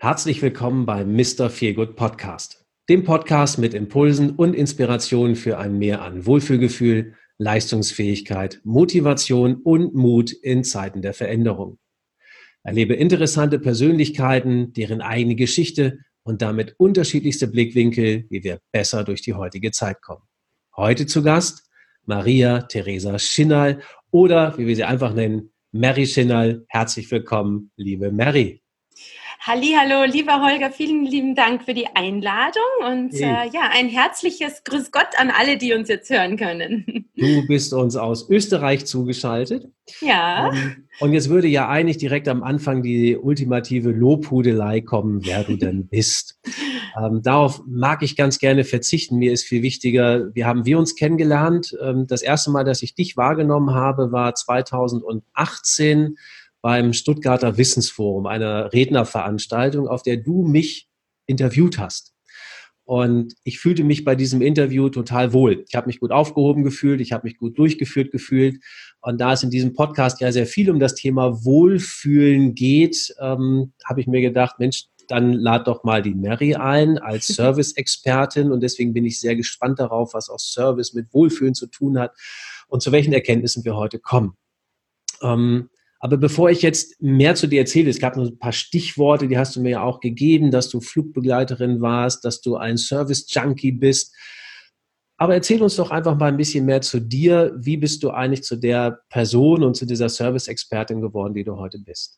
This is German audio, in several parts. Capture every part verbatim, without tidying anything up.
Herzlich willkommen beim Mister Feelgood Podcast, dem Podcast mit Impulsen und Inspirationen für ein Mehr an Wohlfühlgefühl, Leistungsfähigkeit, Motivation und Mut in Zeiten der Veränderung. Erlebe interessante Persönlichkeiten, deren eigene Geschichte und damit unterschiedlichste Blickwinkel, wie wir besser durch die heutige Zeit kommen. Heute zu Gast Maria Theresa Schinnal oder, wie wir sie einfach nennen, Mary Schinnal. Herzlich willkommen, liebe Mary. Hallihallo, lieber Holger, vielen lieben Dank für die Einladung und Hey. äh, ja, ein herzliches Grüß Gott an alle, die uns jetzt hören können. Du bist uns aus Österreich zugeschaltet. Ja. Um, und jetzt würde ja eigentlich direkt am Anfang die ultimative Lobhudelei kommen, wer du denn bist. Ähm, darauf mag ich ganz gerne verzichten. Mir ist viel wichtiger, wie haben wir uns kennengelernt? Ähm, das erste Mal, dass ich dich wahrgenommen habe, war zweitausendachtzehn beim Stuttgarter Wissensforum, einer Rednerveranstaltung, auf der du mich interviewt hast. Und ich fühlte mich bei diesem Interview total wohl. Ich habe mich gut aufgehoben gefühlt, ich habe mich gut durchgeführt gefühlt. Und da es in diesem Podcast ja sehr viel um das Thema Wohlfühlen geht, ähm, habe ich mir gedacht, Mensch, dann lad doch mal die Mary ein als Service-Expertin. Und deswegen bin ich sehr gespannt darauf, was auch Service mit Wohlfühlen zu tun hat und zu welchen Erkenntnissen wir heute kommen. Ähm, Aber bevor ich jetzt mehr zu dir erzähle, es gab noch ein paar Stichworte, die hast du mir ja auch gegeben, dass du Flugbegleiterin warst, dass du ein Service-Junkie bist. Aber erzähl uns doch einfach mal ein bisschen mehr zu dir. Wie bist du eigentlich zu der Person und zu dieser Service-Expertin geworden, die du heute bist?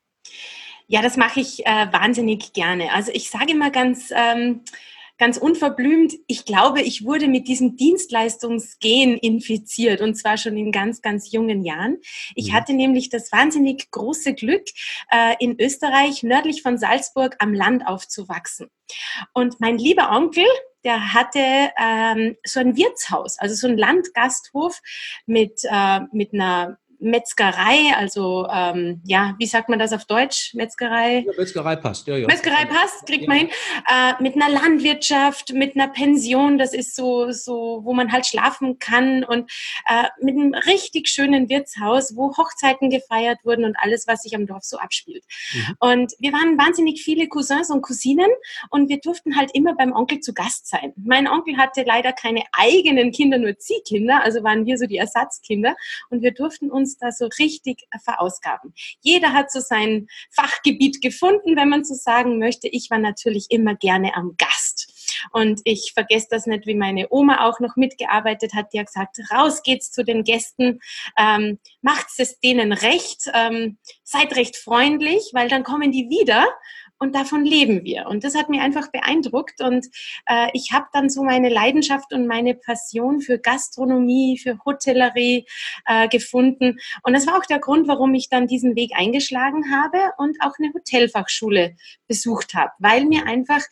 Ja, das mache ich äh, wahnsinnig gerne. Also ich sage immer ganz... Ähm Ganz unverblümt, ich glaube, ich wurde mit diesem Dienstleistungsgen infiziert und zwar schon in ganz, ganz jungen Jahren. Ich Mhm. hatte nämlich das wahnsinnig große Glück, äh, in Österreich, nördlich von Salzburg, am Land aufzuwachsen. Und mein lieber Onkel, der hatte ähm, so ein Wirtshaus, also so ein Landgasthof mit, äh, mit einer Metzgerei, also ähm, ja, wie sagt man das auf Deutsch? Metzgerei? Ja, Metzgerei passt, ja, ja. Metzgerei passt, kriegt Ja. man hin. Äh, mit einer Landwirtschaft, mit einer Pension, das ist so, so, wo man halt schlafen kann und äh, mit einem richtig schönen Wirtshaus, wo Hochzeiten gefeiert wurden und alles, was sich am Dorf so abspielt. Mhm. Und wir waren wahnsinnig viele Cousins und Cousinen und wir durften halt immer beim Onkel zu Gast sein. Mein Onkel hatte leider keine eigenen Kinder, nur Ziehkinder, also waren wir so die Ersatzkinder und wir durften uns da so richtig verausgaben. Jeder hat so sein Fachgebiet gefunden, wenn man so sagen möchte. Ich war natürlich immer gerne am Gast. Und ich vergesse das nicht, wie meine Oma auch noch mitgearbeitet hat. Die hat gesagt, raus geht's zu den Gästen, ähm, macht's es denen recht, ähm, seid recht freundlich, weil dann kommen die wieder. Und davon leben wir. Und das hat mich einfach beeindruckt. Und äh, ich habe dann so meine Leidenschaft und meine Passion für Gastronomie, für Hotellerie äh, gefunden. Und das war auch der Grund, warum ich dann diesen Weg eingeschlagen habe und auch eine Hotelfachschule besucht habe, weil mir einfach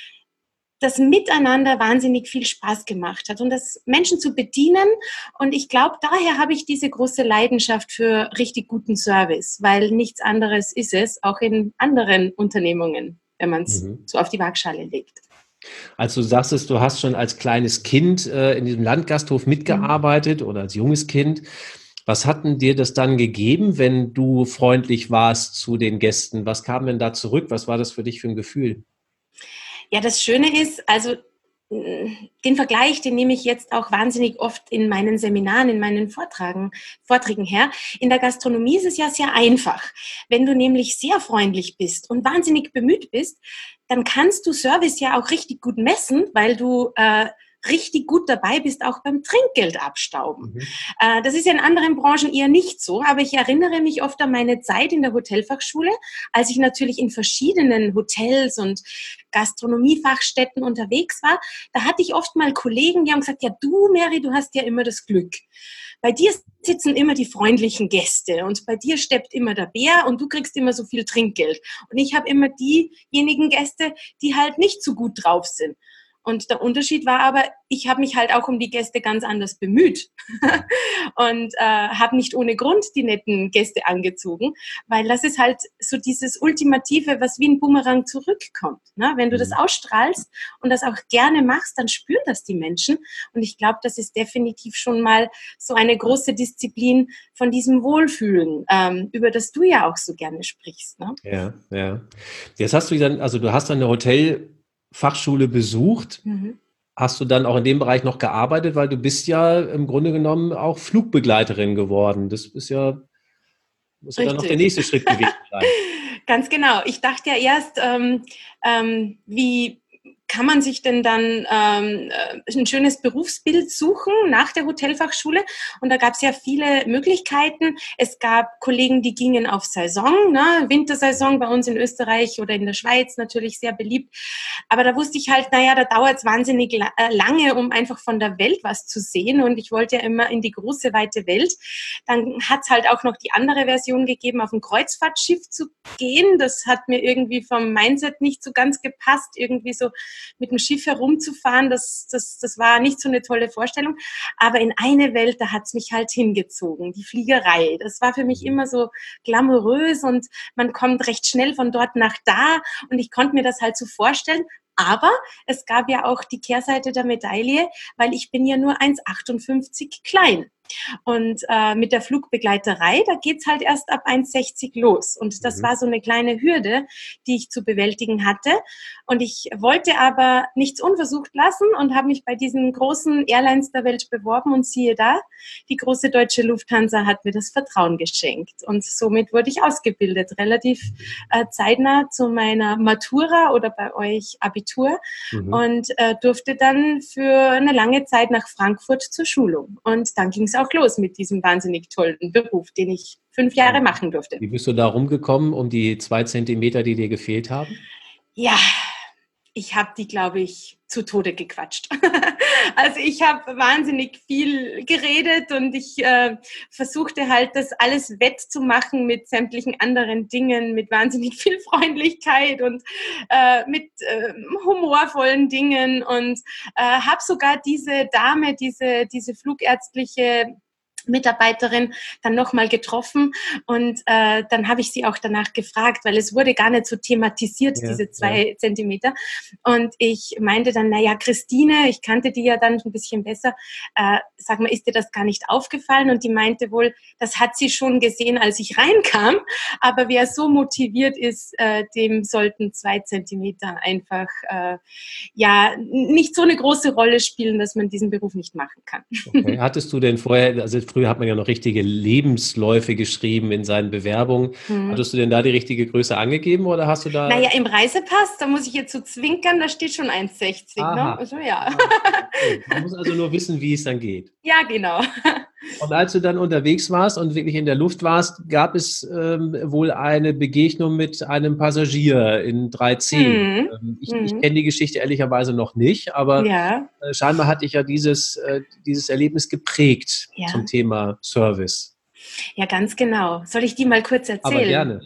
das Miteinander wahnsinnig viel Spaß gemacht hat und das Menschen zu bedienen. Und ich glaube, daher habe ich diese große Leidenschaft für richtig guten Service, weil nichts anderes ist es, auch in anderen Unternehmungen, wenn man es Mhm. so auf die Waagschale legt. Also du sagst es, du hast schon als kleines Kind äh, in diesem Landgasthof mitgearbeitet oder als junges Kind. Was hat denn dir das dann gegeben, wenn du freundlich warst zu den Gästen? Was kam denn da zurück? Was war das für dich für ein Gefühl? Ja, das Schöne ist, also den Vergleich, den nehme ich jetzt auch wahnsinnig oft in meinen Seminaren, in meinen Vortragen, Vorträgen her. In der Gastronomie ist es ja sehr einfach. Wenn du nämlich sehr freundlich bist und wahnsinnig bemüht bist, dann kannst du Service ja auch richtig gut messen, weil du äh, richtig gut dabei bist, auch beim Trinkgeld abstauben. Mhm. Äh, das ist ja in anderen Branchen eher nicht so, aber ich erinnere mich oft an meine Zeit in der Hotelfachschule, als ich natürlich in verschiedenen Hotels und Gastronomiefachstätten unterwegs war. Da hatte ich oft mal Kollegen, die haben gesagt, ja du Mary, du hast ja immer das Glück. Bei dir sitzen immer die freundlichen Gäste und bei dir steppt immer der Bär und du kriegst immer so viel Trinkgeld. Und ich habe immer diejenigen Gäste, die halt nicht so gut drauf sind. Und der Unterschied war aber, ich habe mich halt auch um die Gäste ganz anders bemüht und äh, habe nicht ohne Grund die netten Gäste angezogen, weil das ist halt so dieses Ultimative, was wie ein Bumerang zurückkommt. Ne? Wenn du das ausstrahlst und das auch gerne machst, dann spüren das die Menschen. Und ich glaube, das ist definitiv schon mal so eine große Disziplin von diesem Wohlfühlen, ähm, über das du ja auch so gerne sprichst. Ne? Ja, ja. Jetzt hast du dann, also du hast dann eine Hotelfachschule besucht. Mhm. Hast du dann auch in dem Bereich noch gearbeitet, weil du bist ja im Grunde genommen auch Flugbegleiterin geworden. Das ist ja, muss ja dann noch der nächste Schritt gewesen sein. Ganz genau. Ich dachte ja erst, ähm, ähm, wie kann man sich denn dann ähm, ein schönes Berufsbild suchen nach der Hotelfachschule? Und da gab es ja viele Möglichkeiten. Es gab Kollegen, die gingen auf Saison, ne? Wintersaison bei uns in Österreich oder in der Schweiz natürlich sehr beliebt. Aber da wusste ich halt, naja, da dauert es wahnsinnig la- äh, lange, um einfach von der Welt was zu sehen. Und ich wollte ja immer in die große, weite Welt. Dann hat es halt auch noch die andere Version gegeben, auf ein Kreuzfahrtschiff zu gehen. Das hat mir irgendwie vom Mindset nicht so ganz gepasst, irgendwie so mit dem Schiff herumzufahren, das, das, das war nicht so eine tolle Vorstellung. Aber in eine Welt, da hat's mich halt hingezogen, die Fliegerei. Das war für mich immer so glamourös und man kommt recht schnell von dort nach da und ich konnte mir das halt so vorstellen. Aber es gab ja auch die Kehrseite der Medaille, weil ich bin ja nur eins Komma achtundfünfzig klein. Und äh, mit der Flugbegleiterei, da geht's halt erst ab eins Komma sechzig los. Und das mhm. war so eine kleine Hürde, die ich zu bewältigen hatte. Und ich wollte aber nichts unversucht lassen und habe mich bei diesen großen Airlines der Welt beworben. Und siehe da, die große deutsche Lufthansa hat mir das Vertrauen geschenkt. Und somit wurde ich ausgebildet, relativ äh, zeitnah zu meiner Matura oder bei euch Abitur. Mhm. Und äh, durfte dann für eine lange Zeit nach Frankfurt zur Schulung. Und dann ging es auch los mit diesem wahnsinnig tollen Beruf, den ich fünf Jahre machen durfte. Wie bist du da rumgekommen, um die zwei Zentimeter, die dir gefehlt haben? Ja, ich habe die, glaube ich, zu Tode gequatscht. Also ich habe wahnsinnig viel geredet und ich äh, versuchte halt, das alles wettzumachen mit sämtlichen anderen Dingen, mit wahnsinnig viel Freundlichkeit und äh, mit äh, humorvollen Dingen und äh, habe sogar diese Dame, diese, diese flugärztliche Mitarbeiterin dann nochmal getroffen und äh, dann habe ich sie auch danach gefragt, weil es wurde gar nicht so thematisiert, ja, diese zwei ja. Zentimeter. Und ich meinte dann, naja, Christine, ich kannte die ja dann ein bisschen besser, äh, sag mal, ist dir das gar nicht aufgefallen? Und die meinte wohl, das hat sie schon gesehen, als ich reinkam, aber wer so motiviert ist, äh, dem sollten zwei Zentimeter einfach äh, ja nicht so eine große Rolle spielen, dass man diesen Beruf nicht machen kann. Okay. Hattest du denn vorher, also früher hat man ja noch richtige Lebensläufe geschrieben in seinen Bewerbungen. Hm. Hattest du denn da die richtige Größe angegeben oder hast du da... Naja, im Reisepass, da muss ich jetzt so zwinkern, da steht schon eins Komma sechzig. Ne? Also, ja. Okay. Man muss also nur wissen, wie es dann geht. Ja, genau. Und als du dann unterwegs warst und wirklich in der Luft warst, gab es ähm, wohl eine Begegnung mit einem Passagier in drei zehn. Hm. Ähm, ich, hm. ich kenne die Geschichte ehrlicherweise noch nicht, aber ja. äh, scheinbar hat dich ja dieses, äh, dieses Erlebnis geprägt ja. zum Thema Service. Ja, ganz genau. Soll ich die mal kurz erzählen? Aber gerne.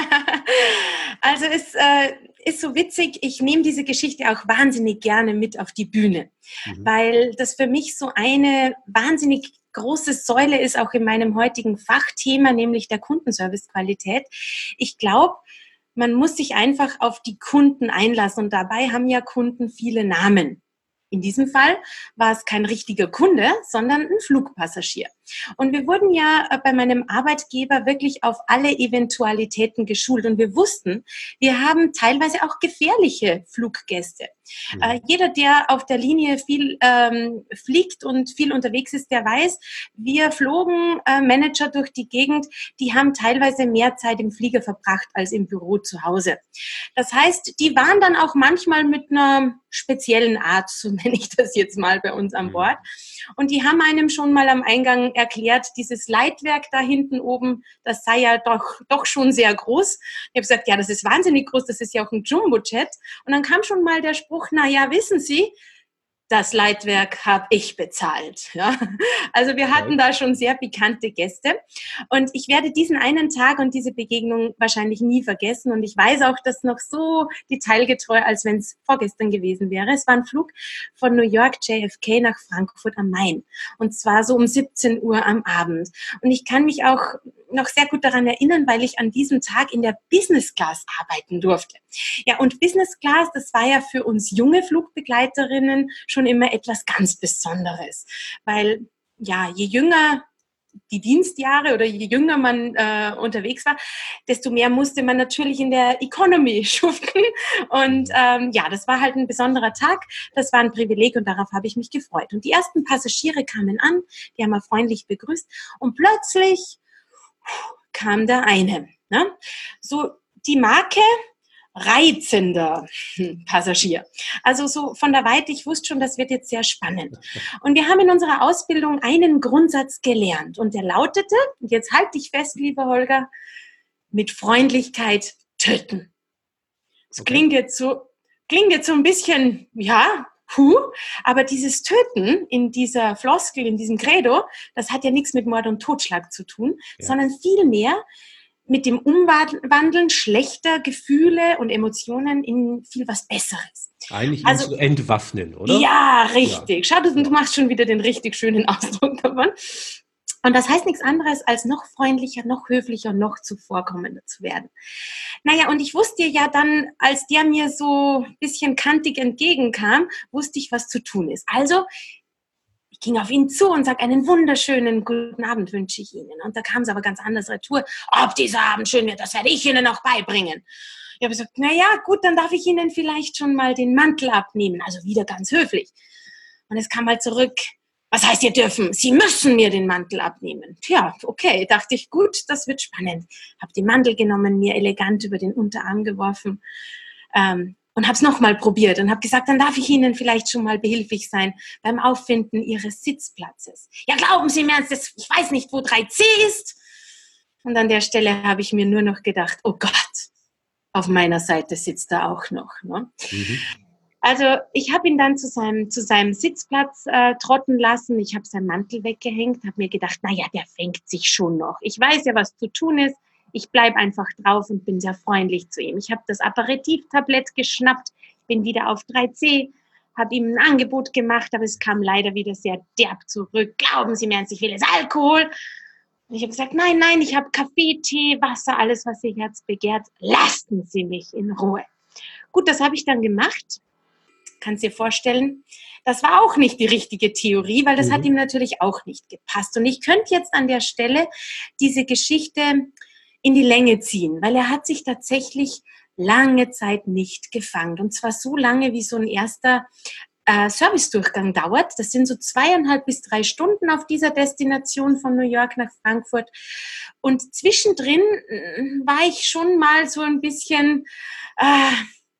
Also es äh, ist so witzig, ich nehme diese Geschichte auch wahnsinnig gerne mit auf die Bühne, mhm. weil das für mich so eine wahnsinnig große Säule ist, auch in meinem heutigen Fachthema, nämlich der Kundenservicequalität. Ich glaube, man muss sich einfach auf die Kunden einlassen und dabei haben ja Kunden viele Namen. In diesem Fall war es kein richtiger Kunde, sondern ein Flugpassagier. Und wir wurden ja bei meinem Arbeitgeber wirklich auf alle Eventualitäten geschult und wir wussten, wir haben teilweise auch gefährliche Fluggäste. Mhm. Äh, jeder, der auf der Linie viel ähm, fliegt und viel unterwegs ist, der weiß, wir flogen äh, Manager durch die Gegend, die haben teilweise mehr Zeit im Flieger verbracht als im Büro zu Hause. Das heißt, die waren dann auch manchmal mit einer speziellen Art, so nenne ich das jetzt mal bei uns an Bord. Und die haben einem schon mal am Eingang erklärt, dieses Leitwerk da hinten oben, das sei ja doch, doch schon sehr groß. Ich habe gesagt, ja, das ist wahnsinnig groß, das ist ja auch ein Jumbojet. Und dann kam schon mal der Spruch, na ja, wissen Sie, das Leitwerk habe ich bezahlt. Ja? Also wir hatten da schon sehr pikante Gäste und ich werde diesen einen Tag und diese Begegnung wahrscheinlich nie vergessen und ich weiß auch, dass noch so detailgetreu, als wenn es vorgestern gewesen wäre. Es war ein Flug von New York J F K nach Frankfurt am Main und zwar so um siebzehn Uhr am Abend und ich kann mich auch noch sehr gut daran erinnern, weil ich an diesem Tag in der Business Class arbeiten durfte. Ja, und Business Class, das war ja für uns junge Flugbegleiterinnen schon immer etwas ganz Besonderes, weil ja, je jünger die Dienstjahre oder je jünger man äh, unterwegs war, desto mehr musste man natürlich in der Economy schuften. Und ähm, ja, das war halt ein besonderer Tag. Das war ein Privileg und darauf habe ich mich gefreut. Und die ersten Passagiere kamen an, die haben wir freundlich begrüßt und plötzlich kam der eine. Ne? So die Marke reizender Passagier. Also so von der Weite, ich wusste schon, das wird jetzt sehr spannend. Und wir haben in unserer Ausbildung einen Grundsatz gelernt und der lautete, und jetzt halt dich fest, lieber Holger, mit Freundlichkeit töten. Das okay. klingt jetzt so, klingt jetzt so ein bisschen, ja, puh, aber dieses Töten in dieser Floskel, in diesem Credo, das hat ja nichts mit Mord und Totschlag zu tun, ja. sondern vielmehr mit dem Umwandeln schlechter Gefühle und Emotionen in viel was Besseres. Eigentlich also, ihn zu entwaffnen, oder? Ja, richtig. Ja. Schau, du, du machst schon wieder den richtig schönen Ausdruck davon. Und das heißt nichts anderes, als noch freundlicher, noch höflicher, noch zuvorkommender zu werden. Naja, und ich wusste ja dann, als der mir so ein bisschen kantig entgegenkam, wusste ich, was zu tun ist. Also, ich ging auf ihn zu und sagte, einen wunderschönen guten Abend wünsche ich Ihnen. Und da kam es aber ganz anders retour. Ob dieser Abend schön wird, das werde ich Ihnen auch beibringen. Ich habe gesagt, naja, gut, dann darf ich Ihnen vielleicht schon mal den Mantel abnehmen. Also wieder ganz höflich. Und es kam halt zurück, was heißt, ihr dürfen? Sie müssen mir den Mantel abnehmen. Tja, okay, dachte ich, gut, das wird spannend. Habe den Mantel genommen, mir elegant über den Unterarm geworfen ähm, und habe es nochmal probiert und habe gesagt, dann darf ich Ihnen vielleicht schon mal behilflich sein beim Auffinden Ihres Sitzplatzes. Ja, glauben Sie mir ernst, ich weiß nicht, wo drei C ist. Und an der Stelle habe ich mir nur noch gedacht, oh Gott, auf meiner Seite sitzt er auch noch. Ne? Mhm. Also ich habe ihn dann zu seinem, zu seinem Sitzplatz äh, trotten lassen. Ich habe seinen Mantel weggehängt, habe mir gedacht, naja, der fängt sich schon noch. Ich weiß ja, was zu tun ist. Ich bleibe einfach drauf und bin sehr freundlich zu ihm. Ich habe das Aperitivtablett geschnappt, bin wieder auf drei C, habe ihm ein Angebot gemacht, aber es kam leider wieder sehr derb zurück. Glauben Sie mir ernst, ich will jetzt Alkohol. Und ich habe gesagt, nein, nein, ich habe Kaffee, Tee, Wasser, alles, was Ihr Herz begehrt. Lassen Sie mich in Ruhe. Gut, das habe ich dann gemacht. Kannst dir vorstellen, das war auch nicht die richtige Theorie, weil das mhm. hat ihm natürlich auch nicht gepasst. Und ich könnte jetzt an der Stelle diese Geschichte in die Länge ziehen, weil er hat sich tatsächlich lange Zeit nicht gefangen. Und zwar so lange, wie so ein erster äh, Servicedurchgang dauert. Das sind so zweieinhalb bis drei Stunden auf dieser Destination von New York nach Frankfurt. Und zwischendrin äh, war ich schon mal so ein bisschen Äh,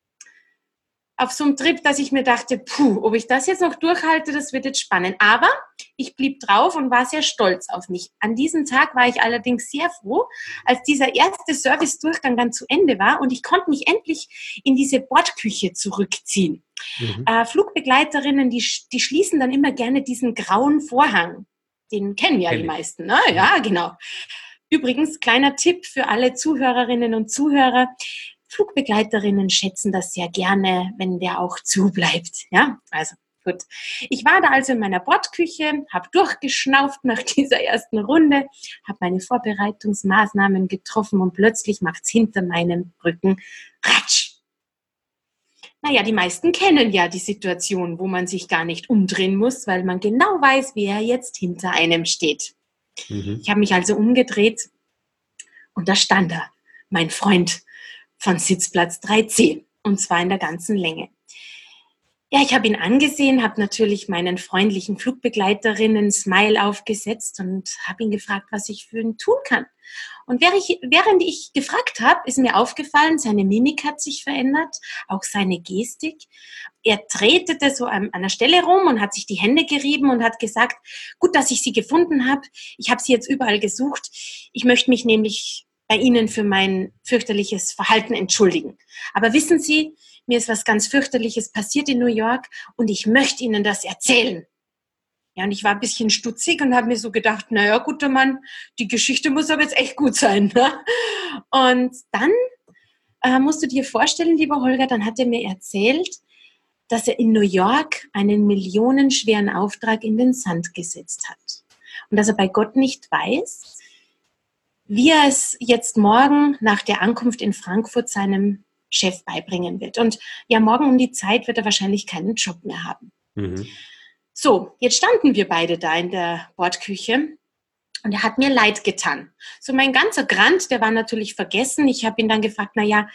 auf so einem Trip, dass ich mir dachte, puh, ob ich das jetzt noch durchhalte, das wird jetzt spannend. Aber ich blieb drauf und war sehr stolz auf mich. An diesem Tag war ich allerdings sehr froh, als dieser erste Servicedurchgang dann zu Ende war und ich konnte mich endlich in diese Bordküche zurückziehen. Mhm. Äh, Flugbegleiterinnen, die, die schließen dann immer gerne diesen grauen Vorhang. Den kennen ja Kenn die ich. meisten, ne? Ja, genau. Übrigens, kleiner Tipp für alle Zuhörerinnen und Zuhörer. Flugbegleiterinnen schätzen das sehr gerne, wenn der auch zubleibt. Ja, also gut. Ich war da also in meiner Bordküche, habe durchgeschnauft nach dieser ersten Runde, habe meine Vorbereitungsmaßnahmen getroffen und plötzlich macht's hinter meinem Rücken Ratsch. Naja, die meisten kennen ja die Situation, wo man sich gar nicht umdrehen muss, weil man genau weiß, wer jetzt hinter einem steht. Mhm. Ich habe mich also umgedreht und da stand er, mein Freund von Sitzplatz drei C, und zwar in der ganzen Länge. Ja, ich habe ihn angesehen, habe natürlich meinen freundlichen Flugbegleiterinnen-Smile aufgesetzt und habe ihn gefragt, was ich für ihn tun kann. Und während ich, während ich gefragt habe, ist mir aufgefallen, seine Mimik hat sich verändert, auch seine Gestik. Er tretete so an einer Stelle rum und hat sich die Hände gerieben und hat gesagt, gut, dass ich Sie gefunden habe. Ich habe Sie jetzt überall gesucht. Ich möchte mich nämlich bei Ihnen für mein fürchterliches Verhalten entschuldigen. Aber wissen Sie, mir ist was ganz fürchterliches passiert in New York und ich möchte Ihnen das erzählen. Ja, und ich war ein bisschen stutzig und habe mir so gedacht, naja, guter Mann, die Geschichte muss aber jetzt echt gut sein. Ne? Und dann äh, musst du dir vorstellen, lieber Holger, dann hat er mir erzählt, dass er in New York einen millionenschweren Auftrag in den Sand gesetzt hat. Und dass er bei Gott nicht weiß, wie er es jetzt morgen nach der Ankunft in Frankfurt seinem Chef beibringen wird. Und ja, morgen um die Zeit wird er wahrscheinlich keinen Job mehr haben. Mhm. So, jetzt standen wir beide da in der Bordküche und er hat mir leid getan. So mein ganzer Grant, der war natürlich vergessen. Ich habe ihn dann gefragt, na ja,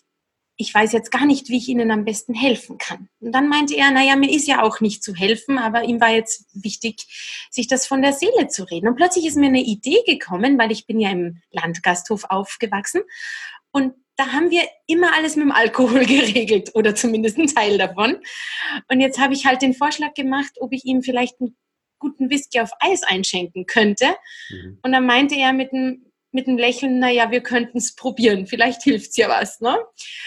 ich weiß jetzt gar nicht, wie ich Ihnen am besten helfen kann. Und dann meinte er, na ja, mir ist ja auch nicht zu helfen, aber ihm war jetzt wichtig, sich das von der Seele zu reden. Und plötzlich ist mir eine Idee gekommen, weil ich bin ja im Landgasthof aufgewachsen und da haben wir immer alles mit dem Alkohol geregelt oder zumindest einen Teil davon. Und jetzt habe ich halt den Vorschlag gemacht, ob ich ihm vielleicht einen guten Whisky auf Eis einschenken könnte. Mhm. Und dann meinte er mit einem mit einem Lächeln, naja, wir könnten es probieren, vielleicht hilft's ja was. Ne?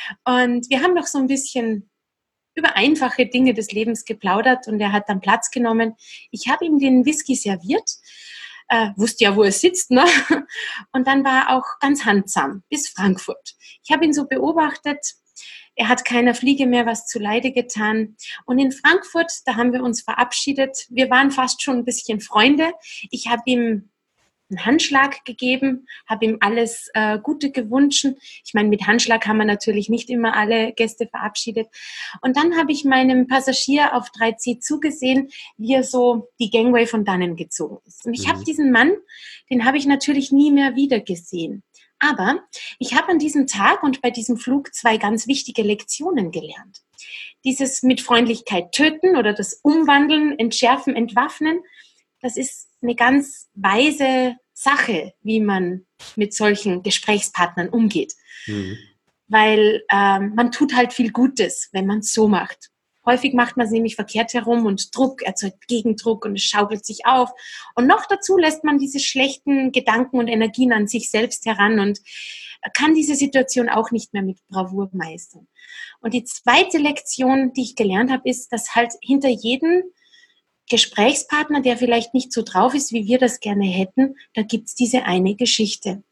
Und wir haben noch so ein bisschen über einfache Dinge des Lebens geplaudert und er hat dann Platz genommen. Ich habe ihm den Whisky serviert, äh, wusste ja, wo er sitzt, ne? Und dann war er auch ganz handsam bis Frankfurt. Ich habe ihn so beobachtet, er hat keiner Fliege mehr was zuleide getan. Und in Frankfurt, da haben wir uns verabschiedet. Wir waren fast schon ein bisschen Freunde. Ich habe ihm einen Handschlag gegeben, habe ihm alles äh, Gute gewünscht. Ich meine, mit Handschlag haben wir natürlich nicht immer alle Gäste verabschiedet. Und dann habe ich meinem Passagier auf drei C zugesehen, wie er so die Gangway von dannen gezogen ist. Und ich mhm. habe diesen Mann, den habe ich natürlich nie mehr wieder gesehen. Aber ich habe an diesem Tag und bei diesem Flug zwei ganz wichtige Lektionen gelernt. Dieses mit Freundlichkeit töten oder das Umwandeln, Entschärfen, Entwaffnen, das ist eine ganz weise Sache, wie man mit solchen Gesprächspartnern umgeht. Mhm. Weil ähm, man tut halt viel Gutes, wenn man es so macht. Häufig macht man es nämlich verkehrt herum und Druck erzeugt Gegendruck und es schaukelt sich auf. Und noch dazu lässt man diese schlechten Gedanken und Energien an sich selbst heran und kann diese Situation auch nicht mehr mit Bravour meistern. Und die zweite Lektion, die ich gelernt habe, ist, dass halt hinter jedem Gesprächspartner, der vielleicht nicht so drauf ist, wie wir das gerne hätten, da gibt es diese eine Geschichte.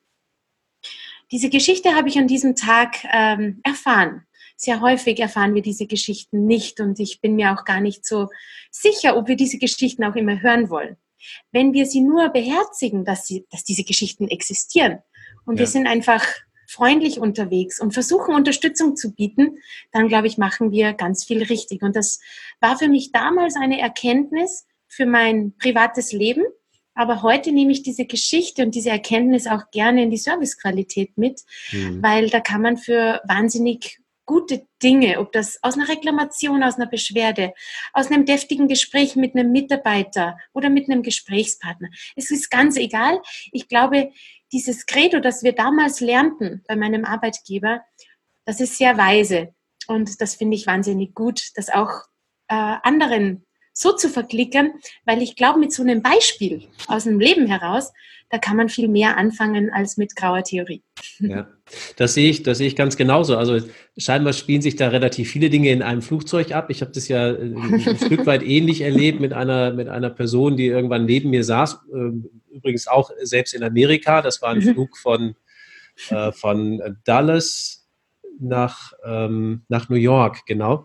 Diese Geschichte habe ich an diesem Tag ähm, erfahren. Sehr häufig erfahren wir diese Geschichten nicht und ich bin mir auch gar nicht so sicher, ob wir diese Geschichten auch immer hören wollen. Wenn wir sie nur beherzigen, dass, sie, dass diese Geschichten existieren und ja. wir sind einfach freundlich unterwegs und versuchen, Unterstützung zu bieten, dann, glaube ich, machen wir ganz viel richtig. Und das war für mich damals eine Erkenntnis für mein privates Leben. Aber heute nehme ich diese Geschichte und diese Erkenntnis auch gerne in die Servicequalität mit, mhm. weil da kann man für wahnsinnig gute Dinge, ob das aus einer Reklamation, aus einer Beschwerde, aus einem deftigen Gespräch mit einem Mitarbeiter oder mit einem Gesprächspartner. Es ist ganz egal. Ich glaube, dieses Credo, das wir damals lernten bei meinem Arbeitgeber, das ist sehr weise. Und das finde ich wahnsinnig gut, das auch äh, anderen so zu verklickern, weil ich glaube, mit so einem Beispiel aus dem Leben heraus, da kann man viel mehr anfangen als mit grauer Theorie. Ja, das sehe ich, das sehe ich ganz genauso. Also scheinbar spielen sich da relativ viele Dinge in einem Flugzeug ab. Ich habe das ja ein, ein Stück weit ähnlich erlebt mit einer, mit einer Person, die irgendwann neben mir saß. Übrigens auch selbst in Amerika. Das war ein mhm. Flug von, äh, von Dallas nach, ähm, nach New York, genau.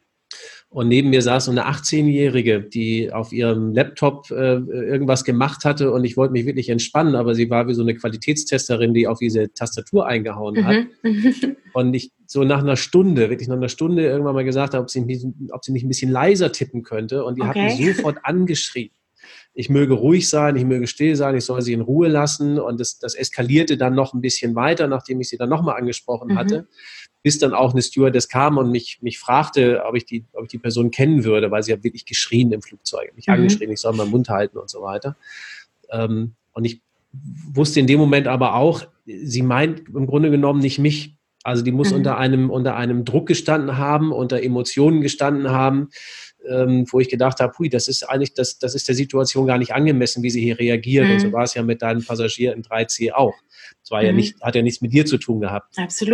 Und neben mir saß so eine achtzehnjährige, die auf ihrem Laptop äh, irgendwas gemacht hatte und ich wollte mich wirklich entspannen, aber sie war wie so eine Qualitätstesterin, die auf diese Tastatur eingehauen hat. Mhm. Und ich so nach einer Stunde, wirklich nach einer Stunde irgendwann mal gesagt habe, ob sie, ob sie nicht ein bisschen leiser tippen könnte und die okay. hat mich sofort angeschrien. Ich möge ruhig sein, ich möge still sein, ich soll sie in Ruhe lassen und das, das eskalierte dann noch ein bisschen weiter, nachdem ich sie dann nochmal angesprochen mhm. hatte. Bis dann auch eine Stewardess kam und mich, mich fragte, ob ich, die, ob ich die Person kennen würde, weil sie hat wirklich geschrien im Flugzeug, mich mhm. angeschrien, ich soll meinen Mund halten und so weiter. Ähm, und ich wusste in dem Moment aber auch, sie meint im Grunde genommen nicht mich. Also die muss mhm. unter einem, unter einem Druck gestanden haben, unter Emotionen gestanden haben, ähm, wo ich gedacht habe, hui, das ist eigentlich, das, das ist der Situation gar nicht angemessen, wie sie hier reagiert. Mhm. Und so war es ja mit deinem Passagier in drei C auch. Das war mhm. ja nicht, hat ja nichts mit dir zu tun gehabt. Absolut.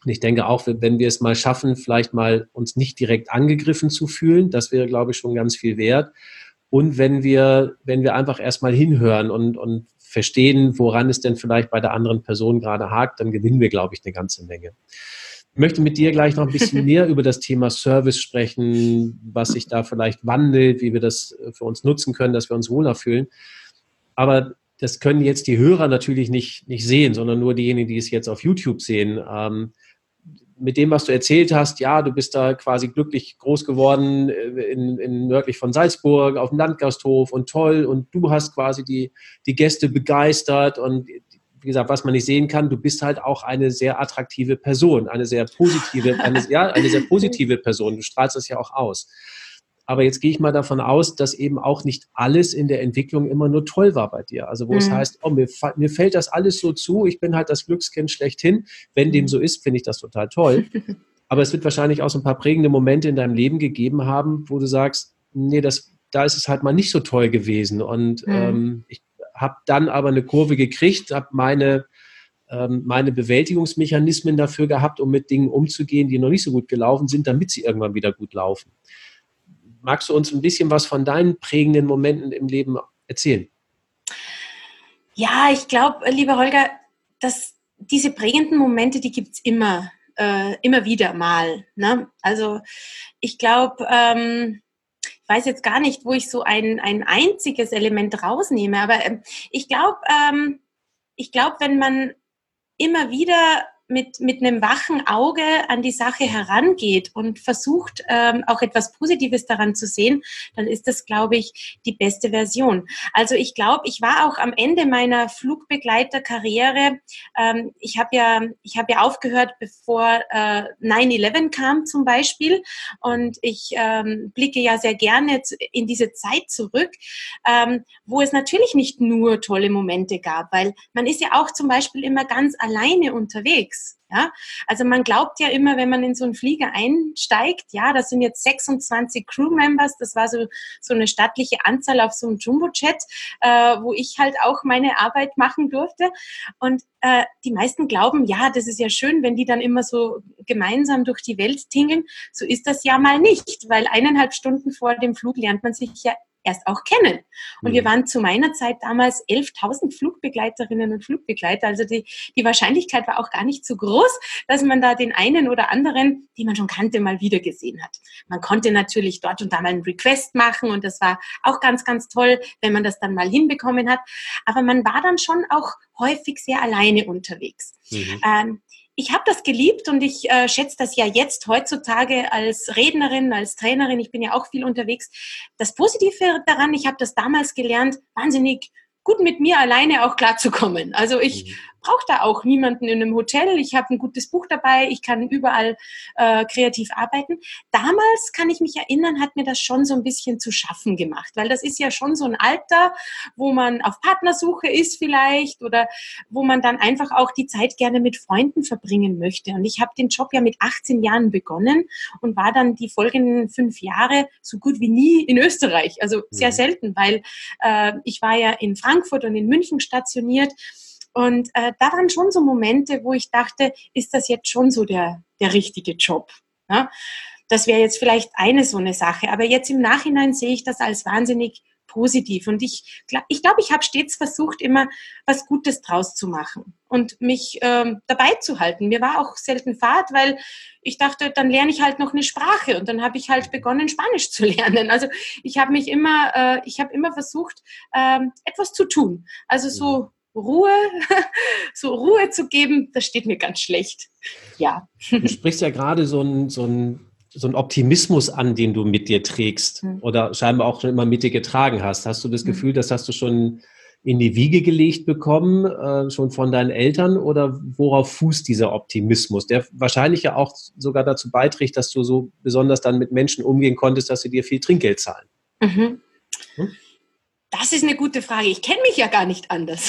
Und ich denke auch, wenn wir es mal schaffen, vielleicht mal uns nicht direkt angegriffen zu fühlen, das wäre, glaube ich, schon ganz viel wert. Und wenn wir, wenn wir einfach erstmal hinhören und, und verstehen, woran es denn vielleicht bei der anderen Person gerade hakt, dann gewinnen wir, glaube ich, eine ganze Menge. Ich möchte mit dir gleich noch ein bisschen mehr über das Thema Service sprechen, was sich da vielleicht wandelt, wie wir das für uns nutzen können, dass wir uns wohler fühlen. Aber das können jetzt die Hörer natürlich nicht, nicht sehen, sondern nur diejenigen, die es jetzt auf YouTube sehen. Ähm, mit dem, was du erzählt hast, ja, du bist da quasi glücklich groß geworden in, in nördlich von Salzburg auf dem Landgasthof und toll und du hast quasi die, die Gäste begeistert und wie gesagt, was man nicht sehen kann, du bist halt auch eine sehr attraktive Person, eine sehr positive, eine, ja, eine sehr positive Person, du strahlst das ja auch aus. Aber jetzt gehe ich mal davon aus, dass eben auch nicht alles in der Entwicklung immer nur toll war bei dir. Also wo mhm. es heißt, oh, mir, mir fällt das alles so zu, ich bin halt das Glückskind schlechthin. Wenn dem so ist, finde ich das total toll. Aber es wird wahrscheinlich auch so ein paar prägende Momente in deinem Leben gegeben haben, wo du sagst, nee, das, da ist es halt mal nicht so toll gewesen. Und mhm. ähm, ich habe dann aber eine Kurve gekriegt, habe meine, ähm, meine Bewältigungsmechanismen dafür gehabt, um mit Dingen umzugehen, die noch nicht so gut gelaufen sind, damit sie irgendwann wieder gut laufen. Magst du uns ein bisschen was von deinen prägenden Momenten im Leben erzählen? Ja, ich glaube, lieber Holger, dass diese prägenden Momente, die gibt es immer, äh, immer wieder mal. Ne? Also ich glaube, ähm, ich weiß jetzt gar nicht, wo ich so ein, ein einziges Element rausnehme, aber ähm, ich glaube, ähm, ich glaube, wenn man immer wieder mit, mit einem wachen Auge an die Sache herangeht und versucht, ähm, auch etwas Positives daran zu sehen, dann ist das, glaube ich, die beste Version. Also ich glaube, ich war auch am Ende meiner Flugbegleiterkarriere, ähm, ich habe ja, ich habe ja aufgehört, bevor äh, nine eleven kam zum Beispiel, und ich ähm, blicke ja sehr gerne in diese Zeit zurück, ähm, wo es natürlich nicht nur tolle Momente gab, weil man ist ja auch zum Beispiel immer ganz alleine unterwegs. Ja, also man glaubt ja immer, wenn man in so einen Flieger einsteigt, ja, das sind jetzt sechsundzwanzig Crewmembers, das war so, so eine stattliche Anzahl auf so einem Jumbojet, äh, wo ich halt auch meine Arbeit machen durfte. Und äh, die meisten glauben, ja, das ist ja schön, wenn die dann immer so gemeinsam durch die Welt tingeln. So ist das ja mal nicht, weil eineinhalb Stunden vor dem Flug lernt man sich ja erst auch kennen. Und wir waren zu meiner Zeit damals elftausend Flugbegleiterinnen und Flugbegleiter. Also die, die Wahrscheinlichkeit war auch gar nicht so groß, dass man da den einen oder anderen, den man schon kannte, mal wieder gesehen hat. Man konnte natürlich dort und da mal einen Request machen und das war auch ganz, ganz toll, wenn man das dann mal hinbekommen hat. Aber man war dann schon auch häufig sehr alleine unterwegs. Mhm. Ähm, Ich habe das geliebt und ich äh, schätze das ja jetzt heutzutage als Rednerin, als Trainerin, ich bin ja auch viel unterwegs. Das Positive daran, ich habe das damals gelernt, wahnsinnig gut mit mir alleine auch klarzukommen. Also ich mhm. brauche da auch niemanden in einem Hotel. Ich habe ein gutes Buch dabei. Ich kann überall äh, kreativ arbeiten. Damals, kann ich mich erinnern, hat mir das schon so ein bisschen zu schaffen gemacht, weil das ist ja schon so ein Alter, wo man auf Partnersuche ist vielleicht oder wo man dann einfach auch die Zeit gerne mit Freunden verbringen möchte. Und ich habe den Job ja mit achtzehn Jahren begonnen und war dann die folgenden fünf Jahre so gut wie nie in Österreich. Also sehr selten, weil äh, ich war ja in Frankfurt und in München stationiert. Und äh, da waren schon so Momente, wo ich dachte, ist das jetzt schon so der, der richtige Job? Ja? Das wäre jetzt vielleicht eine so eine Sache. Aber jetzt im Nachhinein sehe ich das als wahnsinnig positiv. Und ich glaube, ich, glaub, ich habe stets versucht, immer was Gutes draus zu machen und mich ähm, dabei zu halten. Mir war auch selten Fahrt, weil ich dachte, dann lerne ich halt noch eine Sprache. Und dann habe ich halt begonnen, Spanisch zu lernen. Also ich habe mich immer, äh, ich habe immer versucht, ähm, etwas zu tun. Also so Ruhe, so Ruhe zu geben, das steht mir ganz schlecht. Ja. Du sprichst ja gerade so ein, so ein so ein Optimismus an, den du mit dir trägst mhm. oder scheinbar auch schon immer mit dir getragen hast. Hast du das Gefühl, das hast du schon in die Wiege gelegt bekommen, äh, schon von deinen Eltern, oder worauf fußt dieser Optimismus, der wahrscheinlich ja auch sogar dazu beiträgt, dass du so besonders dann mit Menschen umgehen konntest, dass sie dir viel Trinkgeld zahlen? Mhm. Hm? Das ist eine gute Frage. Ich kenne mich ja gar nicht anders.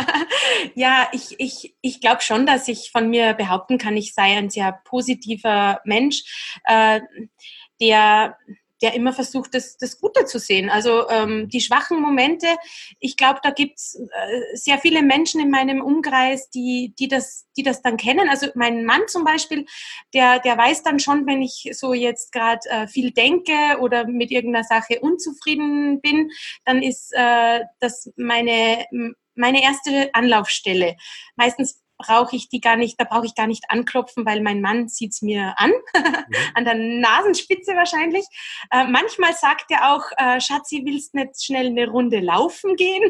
Ja, ich, ich, ich glaube schon, dass ich von mir behaupten kann, ich sei ein sehr positiver Mensch, äh, der, der immer versucht, das, das Gute zu sehen. Also ähm, die schwachen Momente, ich glaube, da gibt es äh, sehr viele Menschen in meinem Umkreis, die, die, das, die das dann kennen. Also mein Mann zum Beispiel, der, der weiß dann schon, wenn ich so jetzt gerade äh, viel denke oder mit irgendeiner Sache unzufrieden bin, dann ist äh, das meine, meine erste Anlaufstelle. Meistens brauche ich die gar nicht, da brauche ich gar nicht anklopfen, weil mein Mann sieht es mir an, mhm. an der Nasenspitze wahrscheinlich. Äh, manchmal sagt er auch, äh, Schatzi, willst nicht schnell eine Runde laufen gehen?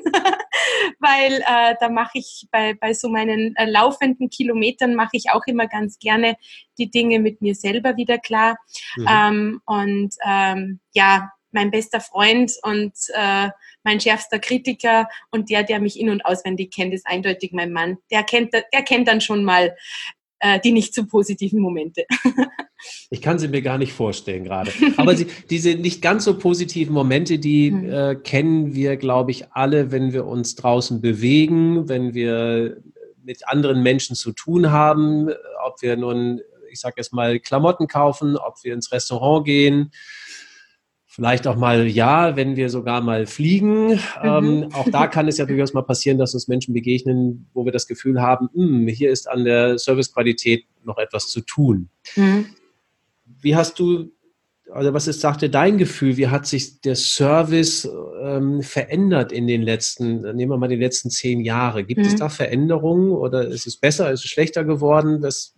Weil äh, da mache ich bei, bei so meinen äh, laufenden Kilometern mache ich auch immer ganz gerne die Dinge mit mir selber wieder klar. Mhm. Ähm, und ähm, ja, mein bester Freund und äh, mein schärfster Kritiker und der, der mich in- und auswendig kennt, ist eindeutig mein Mann. Der kennt, der kennt dann schon mal äh, die nicht so positiven Momente. Ich kann sie mir gar nicht vorstellen gerade. Aber sie, diese nicht ganz so positiven Momente, die hm. äh, kennen wir, glaube ich, alle, wenn wir uns draußen bewegen, wenn wir mit anderen Menschen zu tun haben, ob wir nun, ich sage jetzt mal, Klamotten kaufen, ob wir ins Restaurant gehen. Vielleicht auch mal, ja, wenn wir sogar mal fliegen. Mhm. Ähm, auch da kann es ja durchaus mal passieren, dass uns Menschen begegnen, wo wir das Gefühl haben, hm, hier ist an der Servicequalität noch etwas zu tun. Mhm. Wie hast du, also was ist, sagte dein Gefühl, wie hat sich der Service ähm, verändert in den letzten, nehmen wir mal die letzten zehn Jahre? Gibt mhm. es da Veränderungen oder ist es besser, ist es schlechter geworden? Das,